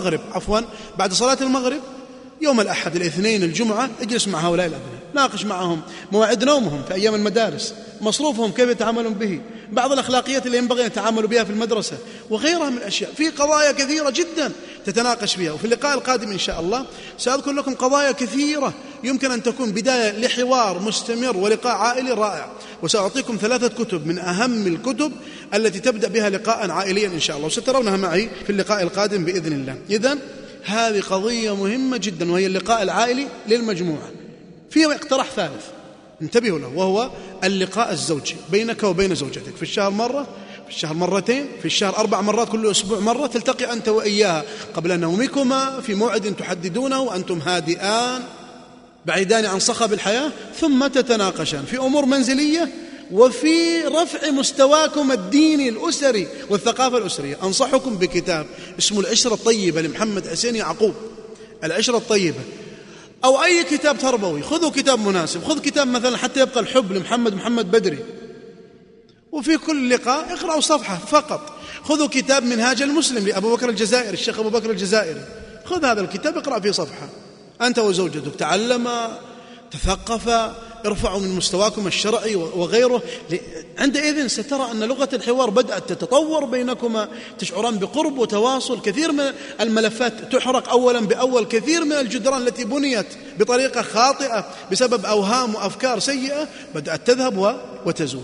صلاة المغرب يوم الأحد، الاثنين، الجمعة، اجلس مع هؤلاء الأبناء، ناقش معهم مواعيد نومهم في أيام المدارس، مصروفهم كيف يتعاملون به، بعض الأخلاقيات اللي ينبغي أن يتعاملوا بها في المدرسة، وغيرها من الأشياء. في قضايا كثيرة جدا تتناقش فيها. وفي اللقاء القادم إن شاء الله سأذكر لكم قضايا كثيرة يمكن أن تكون بداية لحوار مستمر ولقاء عائلي رائع. وسأعطيكم 3 كتب من أهم الكتب التي تبدأ بها لقاء عائليا إن شاء الله، وسترونها معي في اللقاء القادم بإذن الله. إذن هذه قضية مهمة جدا، وهي اللقاء العائلي للمجموعة. فيها اقتراح ثالث انتبهوا له، وهو اللقاء الزوجي بينك وبين زوجتك، في الشهر مرة، في الشهر مرتين، في الشهر 4 مرات، كل أسبوع مرة، تلتقي أنت وإياها قبل نومكما في موعد تحددونه وأنتم هادئان بعيدان عن صخب الحياة، ثم تتناقشان في أمور منزلية وفي رفع مستواكم الديني الأسري والثقافة الأسرية. أنصحكم بكتاب اسمه العشرة الطيبة لمحمد حسين يعقوب، العشرة الطيبة، أو أي كتاب تربوي. خذوا كتاب مناسب، خذ كتاب مثلا حتى يبقى الحب محمد بدري، وفي كل لقاء اقرأوا صفحة فقط. خذوا كتاب منهاج المسلم لأبو بكر الجزائري، الشيخ أبو بكر الجزائري، خذ هذا الكتاب اقرأ فيه صفحة، أنت وزوجتك، تعلم، تثقف، ارفعوا من مستواكم الشرعي وغيره. عندئذ سترى أن لغة الحوار بدأت تتطور بينكما، تشعران بقرب وتواصل. كثير من الملفات تحرق أولا بأول، كثير من الجدران التي بنيت بطريقة خاطئة بسبب أوهام وأفكار سيئة بدأت تذهب وتزول.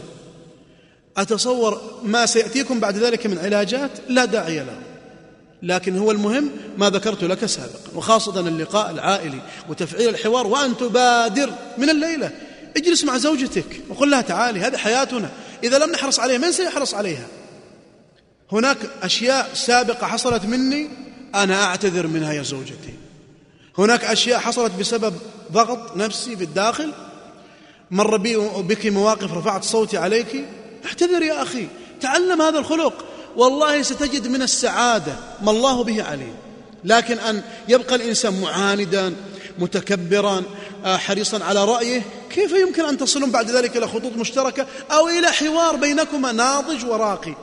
أتصور ما سيأتيكم بعد ذلك من علاجات لا داعي له، لكن هو المهم ما ذكرت لك سابقا، وخاصة اللقاء العائلي وتفعيل الحوار. وأن تبادر من الليلة، اجلس مع زوجتك وقل لها تعالي هذه حياتنا، إذا لم نحرص عليها من سيحرص عليها؟ هناك أشياء سابقة حصلت مني أنا أعتذر منها يا زوجتي، هناك أشياء حصلت بسبب ضغط نفسي في الداخل، مر بك مواقف رفعت صوتي عليك، اعتذر يا أخي، تعلم هذا الخلق، والله ستجد من السعادة ما الله به عليم. لكن أن يبقى الإنسان معاندا متكبرا حريصا على رأيه، كيف يمكن أن تصلون بعد ذلك إلى خطوط مشتركة أو إلى حوار بينكما ناضج وراقي؟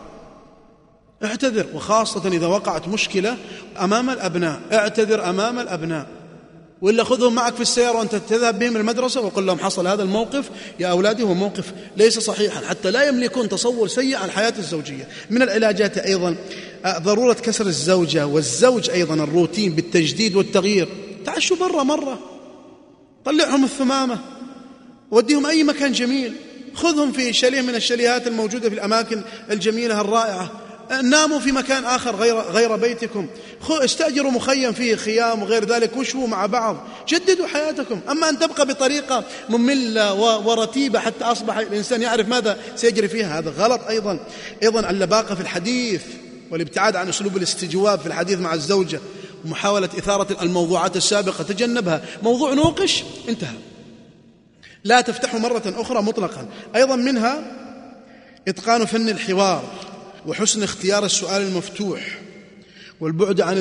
اعتذر، وخاصة إذا وقعت مشكلة أمام الأبناء، اعتذر أمام الأبناء، وإلا خذهم معك في السيارة وأنت تذهب بهم المدرسة وقل لهم حصل هذا الموقف يا أولادي، هو موقف ليس صحيحا، حتى لا يملكون تصور سيء عن الحياة الزوجية. من العلاجات أيضا ضرورة كسر الزوجة والزوج أيضا الروتين بالتجديد والتغيير. تعشوا برا مرة، طلعهم الثمامة، وديهم أي مكان جميل، خذهم في شاليه من الشاليهات الموجودة في الأماكن الجميلة الرائعة، ناموا في مكان آخر غير بيتكم، استأجروا مخيم فيه خيام وغير ذلك، وشوا مع بعض، جددوا حياتكم. أما أن تبقى بطريقة مملة ورتيبة حتى أصبح الإنسان يعرف ماذا سيجري فيها، هذا غلط. أيضا اللباقة في الحديث والابتعاد عن أسلوب الاستجواب في الحديث مع الزوجة، ومحاولة إثارة الموضوعات السابقة تجنبها، موضوع نوقش انتهى، لا تفتحه مرة أخرى مطلقا. أيضا منها إتقان فن الحوار وحسن اختيار السؤال المفتوح والبعد عن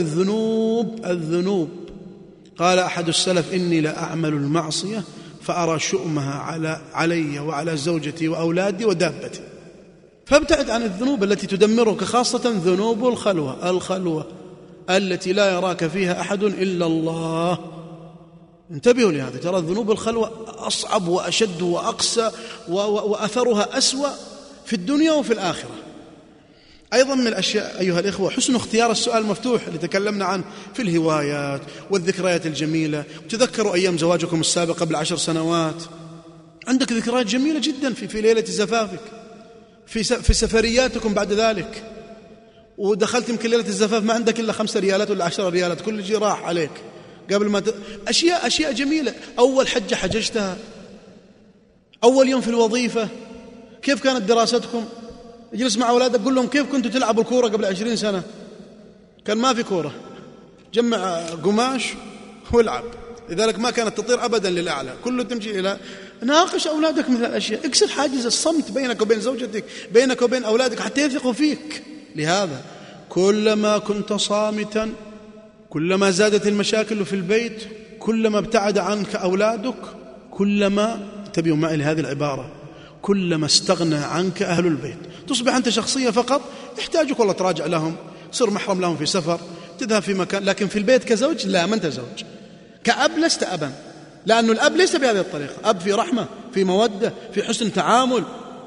الذنوب. قال أحد السلف: إني لأعمل المعصية فأرى شؤمها علي وعلى زوجتي وأولادي ودابتي. فابتعد عن الذنوب التي تدمرك، خاصة ذنوب الخلوة التي لا يراك فيها أحد إلا الله. انتبهوا لهذا، ترى ذنوب الخلوة أصعب وأشد وأقسى وأثرها أسوأ في الدنيا وفي الآخرة. أيضا من الأشياء أيها الإخوة حسن اختيار السؤال المفتوح اللي تكلمنا عنه في الهوايات والذكريات الجميلة. تذكروا أيام زواجكم السابق قبل 10 سنوات، عندك ذكريات جميلة جدا في ليلة زفافك، في سفرياتكم بعد ذلك، ودخلت يمكن ليلة الزفاف ما عندك إلا 5 ريالات ولا 10 ريالات، كل شيء راح عليك قبل ما أشياء جميلة. أول حجة حججتها، أول يوم في الوظيفة، كيف كانت دراستكم؟ اجلس مع أولادك قل لهم كيف كنتوا تلعبوا الكورة قبل 20 سنة، كان ما في كورة، جمع قماش والعب، لذلك ما كانت تطير أبدا للأعلى، كله تمشي إلى. ناقش أولادك مثل الأشياء، اكسر حاجز الصمت بينك وبين زوجتك، بينك وبين أولادك، حتى يثقوا فيك. لهذا كلما كنت صامتا كلما زادت المشاكل في البيت، كلما ابتعد عنك أولادك، كلما، انتبهوا معي لهذه العبارة، كلما استغنى عنك أهل البيت. تصبح أنت شخصية فقط يحتاجك والله تراجع لهم، صر محرم لهم في سفر، تذهب في مكان، لكن في البيت كزوج لا، ما أنت زوج. كأب لست أبا، لأن الأب ليس بهذه الطريقة، أب في رحمة، في مودة، في حسن تعامل.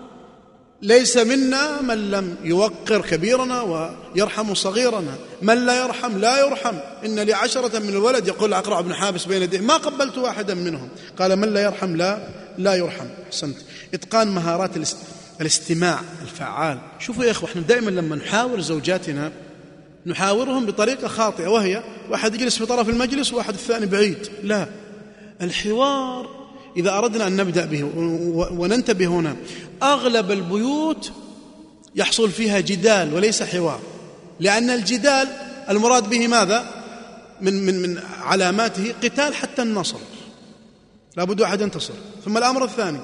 ليس منا من لم يوقر كبيرنا ويرحم صغيرنا، من لا يرحم لا يرحم. إن لي 10 من الولد، يقول عقرع بن حابس بين يديه: ما قبلت واحدا منهم. قال: من لا يرحم لا يرحم. أحسنت. إتقان مهارات الاستماع الفعال. شوفوا يا إخوة، احنا دائما لما نحاور زوجاتنا نحاورهم بطريقة خاطئة، وهي واحد يجلس في طرف المجلس وواحد الثاني بعيد. لا، الحوار إذا أردنا أن نبدأ به وننتبه هنا، أغلب البيوت يحصل فيها جدال وليس حوار، لأن الجدال المراد به ماذا؟ من علاماته قتال حتى النصر، لابد أحد ينتصر. ثم الأمر الثاني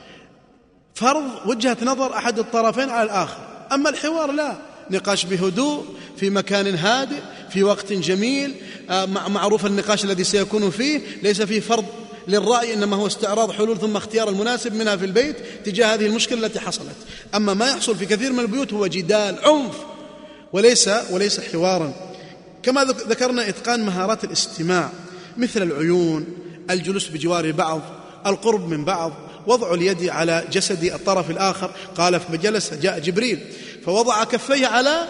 فرض وجهة نظر أحد الطرفين على الآخر. أما الحوار لا، نقاش بهدوء في مكان هادئ في وقت جميل، معروف النقاش الذي سيكون فيه، ليس فيه فرض للرأي، إنما هو استعراض حلول ثم اختيار المناسب منها في البيت تجاه هذه المشكلة التي حصلت. أما ما يحصل في كثير من البيوت هو جدال، عنف، وليس حوارا. كما ذكرنا إتقان مهارات الاستماع، مثل العيون، الجلوس بجوار بعض، القرب من بعض، وضع اليد على جسد الطرف الآخر. قال فجلس، جاء جبريل فوضع كفيه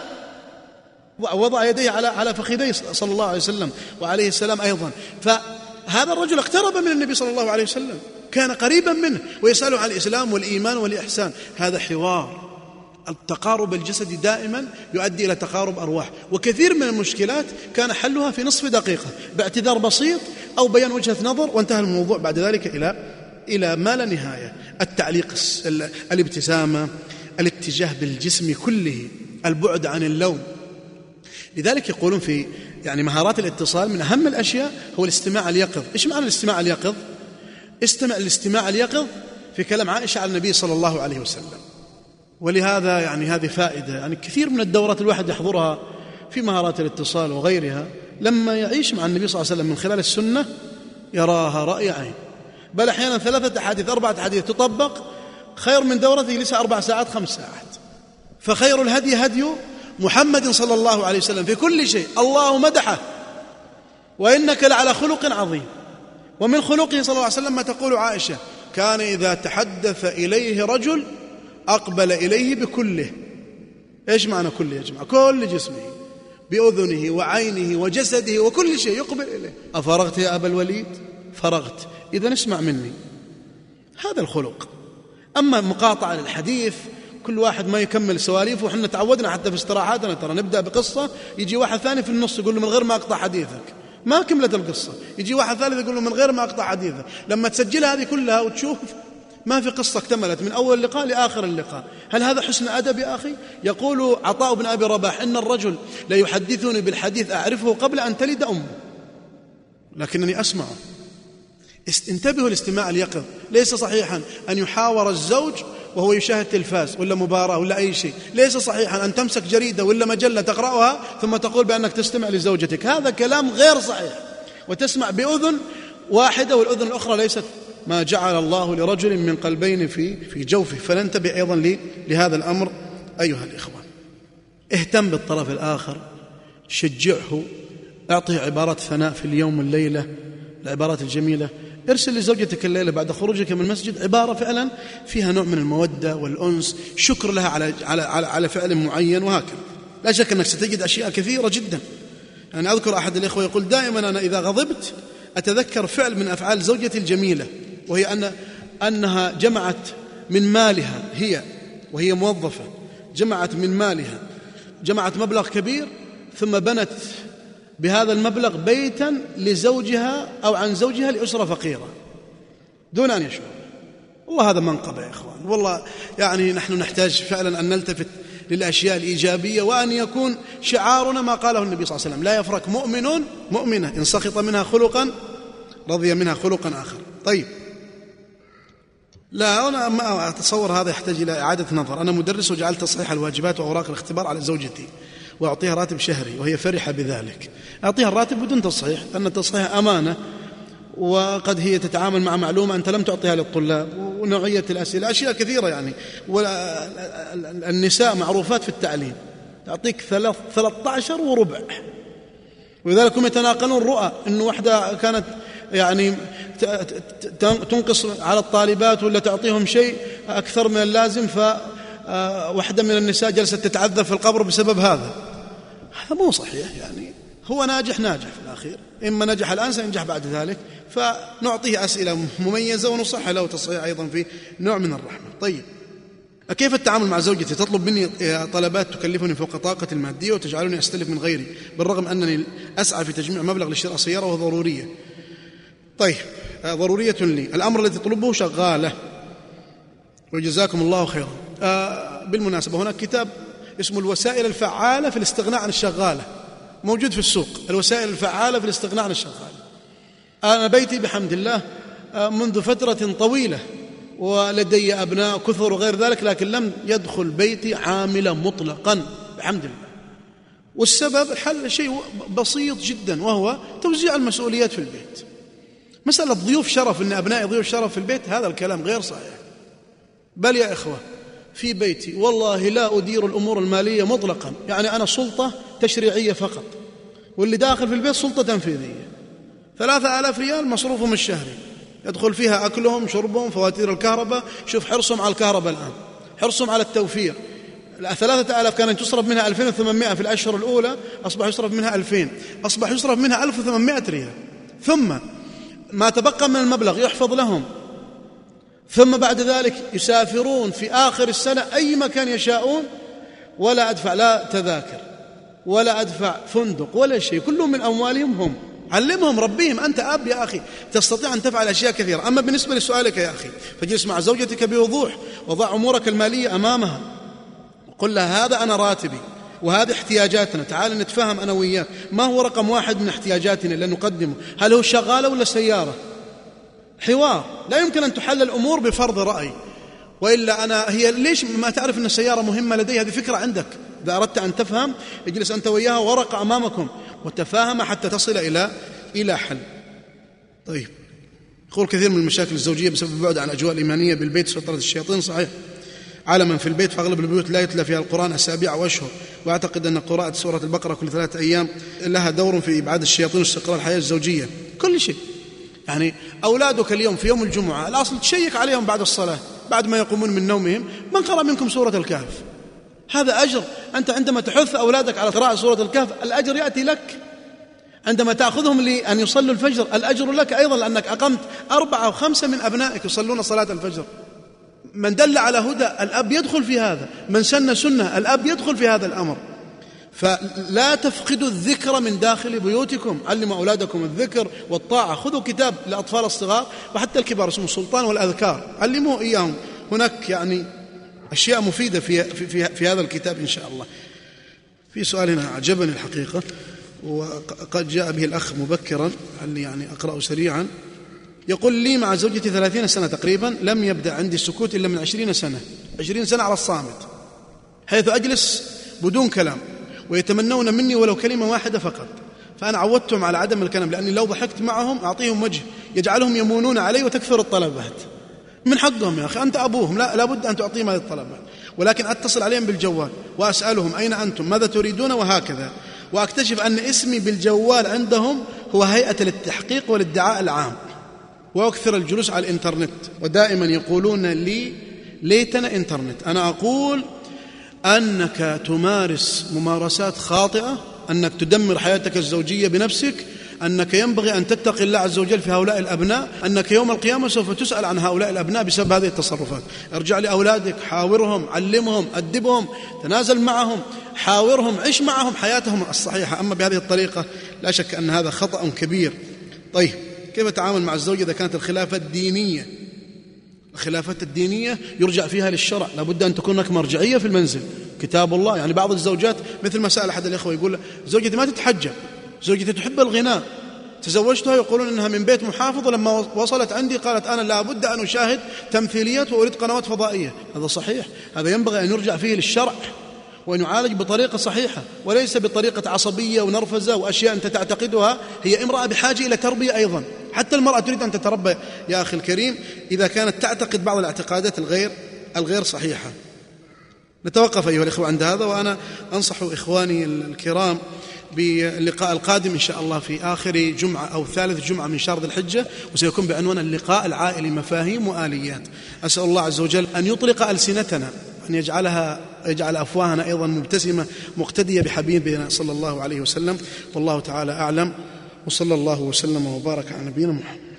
وضع يديه على فخذيه صلى الله عليه وسلم وعليه السلام أيضا. فهذا الرجل اقترب من النبي صلى الله عليه وسلم، كان قريبا منه ويسأله عن الإسلام والإيمان والإحسان. هذا حوار. التقارب الجسدي دائما يؤدي إلى تقارب أرواح، وكثير من المشكلات كان حلها في نصف دقيقة باعتذار بسيط أو بيان وجهة نظر، وانتهى الموضوع بعد ذلك إلى ما لا نهاية. التعليق، الابتسامة، الاتجاه بالجسم كله، البعد عن اللوم. لذلك يقولون في مهارات الاتصال من أهم الأشياء هو الاستماع اليقظ. إيش معنى الاستماع اليقظ؟ الاستماع اليقظ في كلام عائشة على النبي صلى الله عليه وسلم. ولهذا هذه فائدة، كثير من الدورات الواحد يحضرها في مهارات الاتصال وغيرها لما يعيش مع النبي صلى الله عليه وسلم من خلال السنة يراها رأي عين. بل أحيانا 3 أحاديث 4 أحاديث تطبق خير من دورة يجلسها 4 ساعات 5 ساعات. فخير الهدي هدي محمد صلى الله عليه وسلم في كل شيء. الله مدحه وإنك لعلى خلق عظيم. ومن خلقه صلى الله عليه وسلم ما تقول عائشة: كان إذا تحدث إليه رجل أقبل إليه بكله. إيش معنى كله يا جماعة؟ كل جسمه، بأذنه وعينه وجسده وكل شيء يقبل إليه. أفرغت يا أبا الوليد؟ فرغت، إذن اسمع مني. هذا الخلق. أما مقاطعة للحديث، كل واحد ما يكمل سواليفه. وحنا تعودنا حتى في استراحاتنا ترى نبدأ بقصة، يجي واحد ثاني في النص يقول له من غير ما أقطع حديثك، ما كملت القصة، يجي واحد ثالث يقول له من غير ما أقطع حديثك. لما تسجلها هذه كلها وتشوف ما في قصة اكتملت من أول اللقاء لآخر اللقاء. هل هذا حسن أدب يا أخي؟ يقول عطاء بن أبي رباح: إن الرجل لا يحدثني بالحديث أعرفه قبل أن تلد أمه لكنني أسمعه. انتبهوا الاستماع اليقظ. ليس صحيحا أن يحاور الزوج وهو يشاهد تلفاز ولا مباراة ولا أي شيء. ليس صحيحا أن تمسك جريدة ولا مجلة تقرأها ثم تقول بأنك تستمع لزوجتك. هذا كلام غير صحيح. وتسمع بأذن واحدة والأذن الأخرى ليست ما جعل الله لرجل من قلبين في جوفه. فننتبه أيضا لهذا الأمر أيها الإخوة. اهتم بالطرف الآخر، شجعه، أعطيه عبارات ثناء في اليوم والليلة، العبارات الجميلة. ارسل لزوجتك الليلة بعد خروجك من المسجد عبارة فعلا فيها نوع من المودة والأنس، شكر لها على فعل معين، وهكذا. لا شك أنك ستجد أشياء كثيرة جدا. أذكر أحد الإخوة يقول: دائما أنا إذا غضبت أتذكر فعل من أفعال زوجتي الجميلة، وهي أنها جمعت من مالها، وهي موظفة، جمعت من مالها، جمعت مبلغ كبير، ثم بنت بهذا المبلغ بيتا لزوجها أو عن زوجها لأسرة فقيرة دون أن يشعر. والله هذا منقبة يا إخوان. والله نحن نحتاج فعلا أن نلتفت للأشياء الإيجابية، وأن يكون شعارنا ما قاله النبي صلى الله عليه وسلم: لا يفرق مؤمن مؤمنة إن سخط منها خلقا رضي منها خلقا آخر. طيب، لا أنا ما أتصور هذا يحتاج إلى إعادة نظر. أنا مدرس وجعلت تصحيح الواجبات وأوراق الاختبار على زوجتي وأعطيها راتب شهري وهي فرحة بذلك. أعطيها الراتب بدون تصحيح، لأن التصحيح أمانة، وقد هي تتعامل مع معلومة أنت لم تعطيها للطلاب، ونوعية الأسئلة أشياء كثيرة والنساء معروفات في التعليم، تعطيك 13 وربع. ولذلك هم يتناقلون رؤى إنه واحدة كانت تنقص على الطالبات ولا تعطيهم شيء أكثر من اللازم، فواحدة من النساء جلست تتعذب في القبر بسبب هذا. هذا مو صحيح. هو ناجح في الأخير، إما نجح الآن سينجح بعد ذلك، فنعطيه أسئلة مميزة ونصح له تصحيح أيضا في نوع من الرحمة. طيب، كيف التعامل مع زوجتي؟ تطلب مني طلبات تكلفني فوق طاقتي المادية وتجعلني أستلف من غيري، بالرغم أنني أسعى في تجميع مبلغ لشراء سيارة وهو ضرورية. طيب، ضرورية لي. الأمر الذي تطلبه شغالة، وجزاكم الله خيرا. بالمناسبة هناك كتاب اسمه الوسائل الفعالة في الاستغناء عن الشغالة، موجود في السوق. الوسائل الفعالة في الاستغناء عن الشغالة. أنا بيتي بحمد الله منذ فترة طويلة ولدي أبناء كثر وغير ذلك، لكن لم يدخل بيتي عاملة مطلقا بحمد الله. والسبب الحل شيء بسيط جدا، وهو توزيع المسؤوليات في البيت. مسألة ضيوف شرف، إن أبنائي ضيوف شرف في البيت، هذا الكلام غير صحيح. بل يا إخوة، في بيتي والله لا أدير الأمور المالية مطلقا، أنا سلطة تشريعية فقط، واللي داخل في البيت سلطة تنفيذية. 3000 ريال مصروفهم الشهري، يدخل فيها أكلهم، شربهم، فواتير الكهرباء. شوف حرصهم على الكهرباء الآن، حرصهم على التوفير. 3000 كانت تصرف منها 2800 في الأشهر الأولى، أصبح يصرف منها 2000، أصبح يصرف منها 1800 ريال. ثم ما تبقى من المبلغ يحفظ لهم، ثم بعد ذلك يسافرون في آخر السنة أي مكان يشاءون، ولا أدفع لا تذاكر ولا أدفع فندق ولا شيء، كلهم من أموالهم هم. علمهم، ربيهم. أنت أب يا أخي، تستطيع أن تفعل أشياء كثيرة. أما بالنسبة لسؤالك يا أخي، فجلس مع زوجتك بوضوح، وضع أمورك المالية أمامها، قل لها هذا أنا راتبي وهذه احتياجاتنا، تعال نتفهم أنا وياك، ما هو رقم واحد من احتياجاتنا اللي نقدمه؟ هل هو شغالة ولا سيارة؟ حوار. لا يمكن أن تحل الأمور بفرض رأي، وإلا هي ليش ما تعرف أن السيارة مهمة لدي؟ هذه فكرة عندك. إذا أردت أن تفهم، اجلس أنت وياها ورقة أمامكم وتفاهم حتى تصل إلى حل. طيب، يقول كثير من المشاكل الزوجية بسبب البعد عن الأجواء الإيمانية بالبيت سيطرة الشياطين. صحيح، عالما في البيت، فأغلب البيوت لا يتلى فيها القرآن أسابيع وأشهر، وأعتقد أن قراءة سورة البقرة كل 3 أيام لها دور في إبعاد الشياطين واستقرار الحياة الزوجية. كل شيء يعني أولادك اليوم في يوم الجمعة الأصل تشيك عليهم بعد الصلاة، بعد ما يقومون من نومهم، من قرأ منكم سورة الكهف؟ هذا أجر. أنت عندما تحث أولادك على قراءة سورة الكهف الأجر يأتي لك. عندما تأخذهم لأن يصلوا الفجر الأجر لك أيضا، لأنك أقمت 4 أو 5 من أبنائك يصلون صلاة الفجر. من دل على هدى الأب يدخل في هذا، من سن سنة الأب يدخل في هذا الأمر. فلا تفقدوا الذكر من داخل بيوتكم، علموا أولادكم الذكر والطاعة. خذوا كتاب للأطفال الصغار وحتى الكبار اسمه السلطان والأذكار، علموه إياهم. هناك يعني أشياء مفيدة في هذا الكتاب إن شاء الله. في سؤال هنا عجبني الحقيقة، وقد جاء به الأخ مبكرا، يعني أقرأه سريعا. يقول لي مع زوجتي 30 سنة تقريبا، لم يبدأ عندي السكوت إلا من 20 سنة، 20 سنة على الصامت، حيث أجلس بدون كلام، ويتمنون مني ولو كلمة واحدة فقط. فأنا عودتهم على عدم الكلام، لأني لو ضحكت معهم أعطيهم وجه يجعلهم يمونون علي وتكثر الطلبات. من حقهم يا أخي، أنت أبوهم، لا بد أن تعطيهم هذه الطلبات. ولكن أتصل عليهم بالجوال وأسألهم أين أنتم، ماذا تريدون، وهكذا. وأكتشف أن اسمي بالجوال عندهم هو هيئة للتحقيق والادعاء العام، وأكثر الجلوس على الإنترنت. ودائما يقولون لي ليتنا إنترنت. أنا أقول أنك تمارس ممارسات خاطئة، أنك تدمر حياتك الزوجية بنفسك، أنك ينبغي أن تتقي الله عز وجل في هؤلاء الأبناء، أنك يوم القيامة سوف تسأل عن هؤلاء الأبناء بسبب هذه التصرفات. ارجع لأولادك، حاورهم، علمهم، أدبهم، تنازل معهم، حاورهم، عش معهم حياتهم الصحيحة. أما بهذه الطريقة لا شك أن هذا خطأ كبير. طيب، كيف أتعامل مع الزوجة إذا كانت الخلافة الدينية؟ الخلافات الدينية يرجع فيها للشرع، لابد أن تكون هناك مرجعية في المنزل، كتاب الله. يعني بعض الزوجات مثل ما سأل أحد الإخوة يقول زوجتي ما تتحجب، زوجتي تحب الغناء، تزوجتها يقولون إنها من بيت محافظ، ولما وصلت عندي قالت أنا لابد أن أشاهد تمثيليات وأريد قنوات فضائية. هذا صحيح، هذا ينبغي أن يرجع فيه للشرع وأن يعالج بطريقة صحيحة، وليس بطريقة عصبية ونرفزة وأشياء أنت تعتقدها. هي امرأة بحاجة إلى تربية أيضا، حتى المرأة تريد أن تتربى يا أخي الكريم إذا كانت تعتقد بعض الاعتقادات الغير صحيحة. نتوقف أيها الإخوة عند هذا، وأنا أنصح إخواني الكرام باللقاء القادم إن شاء الله في آخر جمعة أو ثالث جمعة من شهر ذي الحجة، وسيكون بعنوان اللقاء العائلي، مفاهيم وآليات. أسأل الله عز وجل أن يطلق ألسنتنا، أن يجعل أفواهنا أيضا مبتسمة مقتدية بحبيبنا صلى الله عليه وسلم. والله تعالى أعلم، وصلى الله وسلم وبارك على نبينا محمد.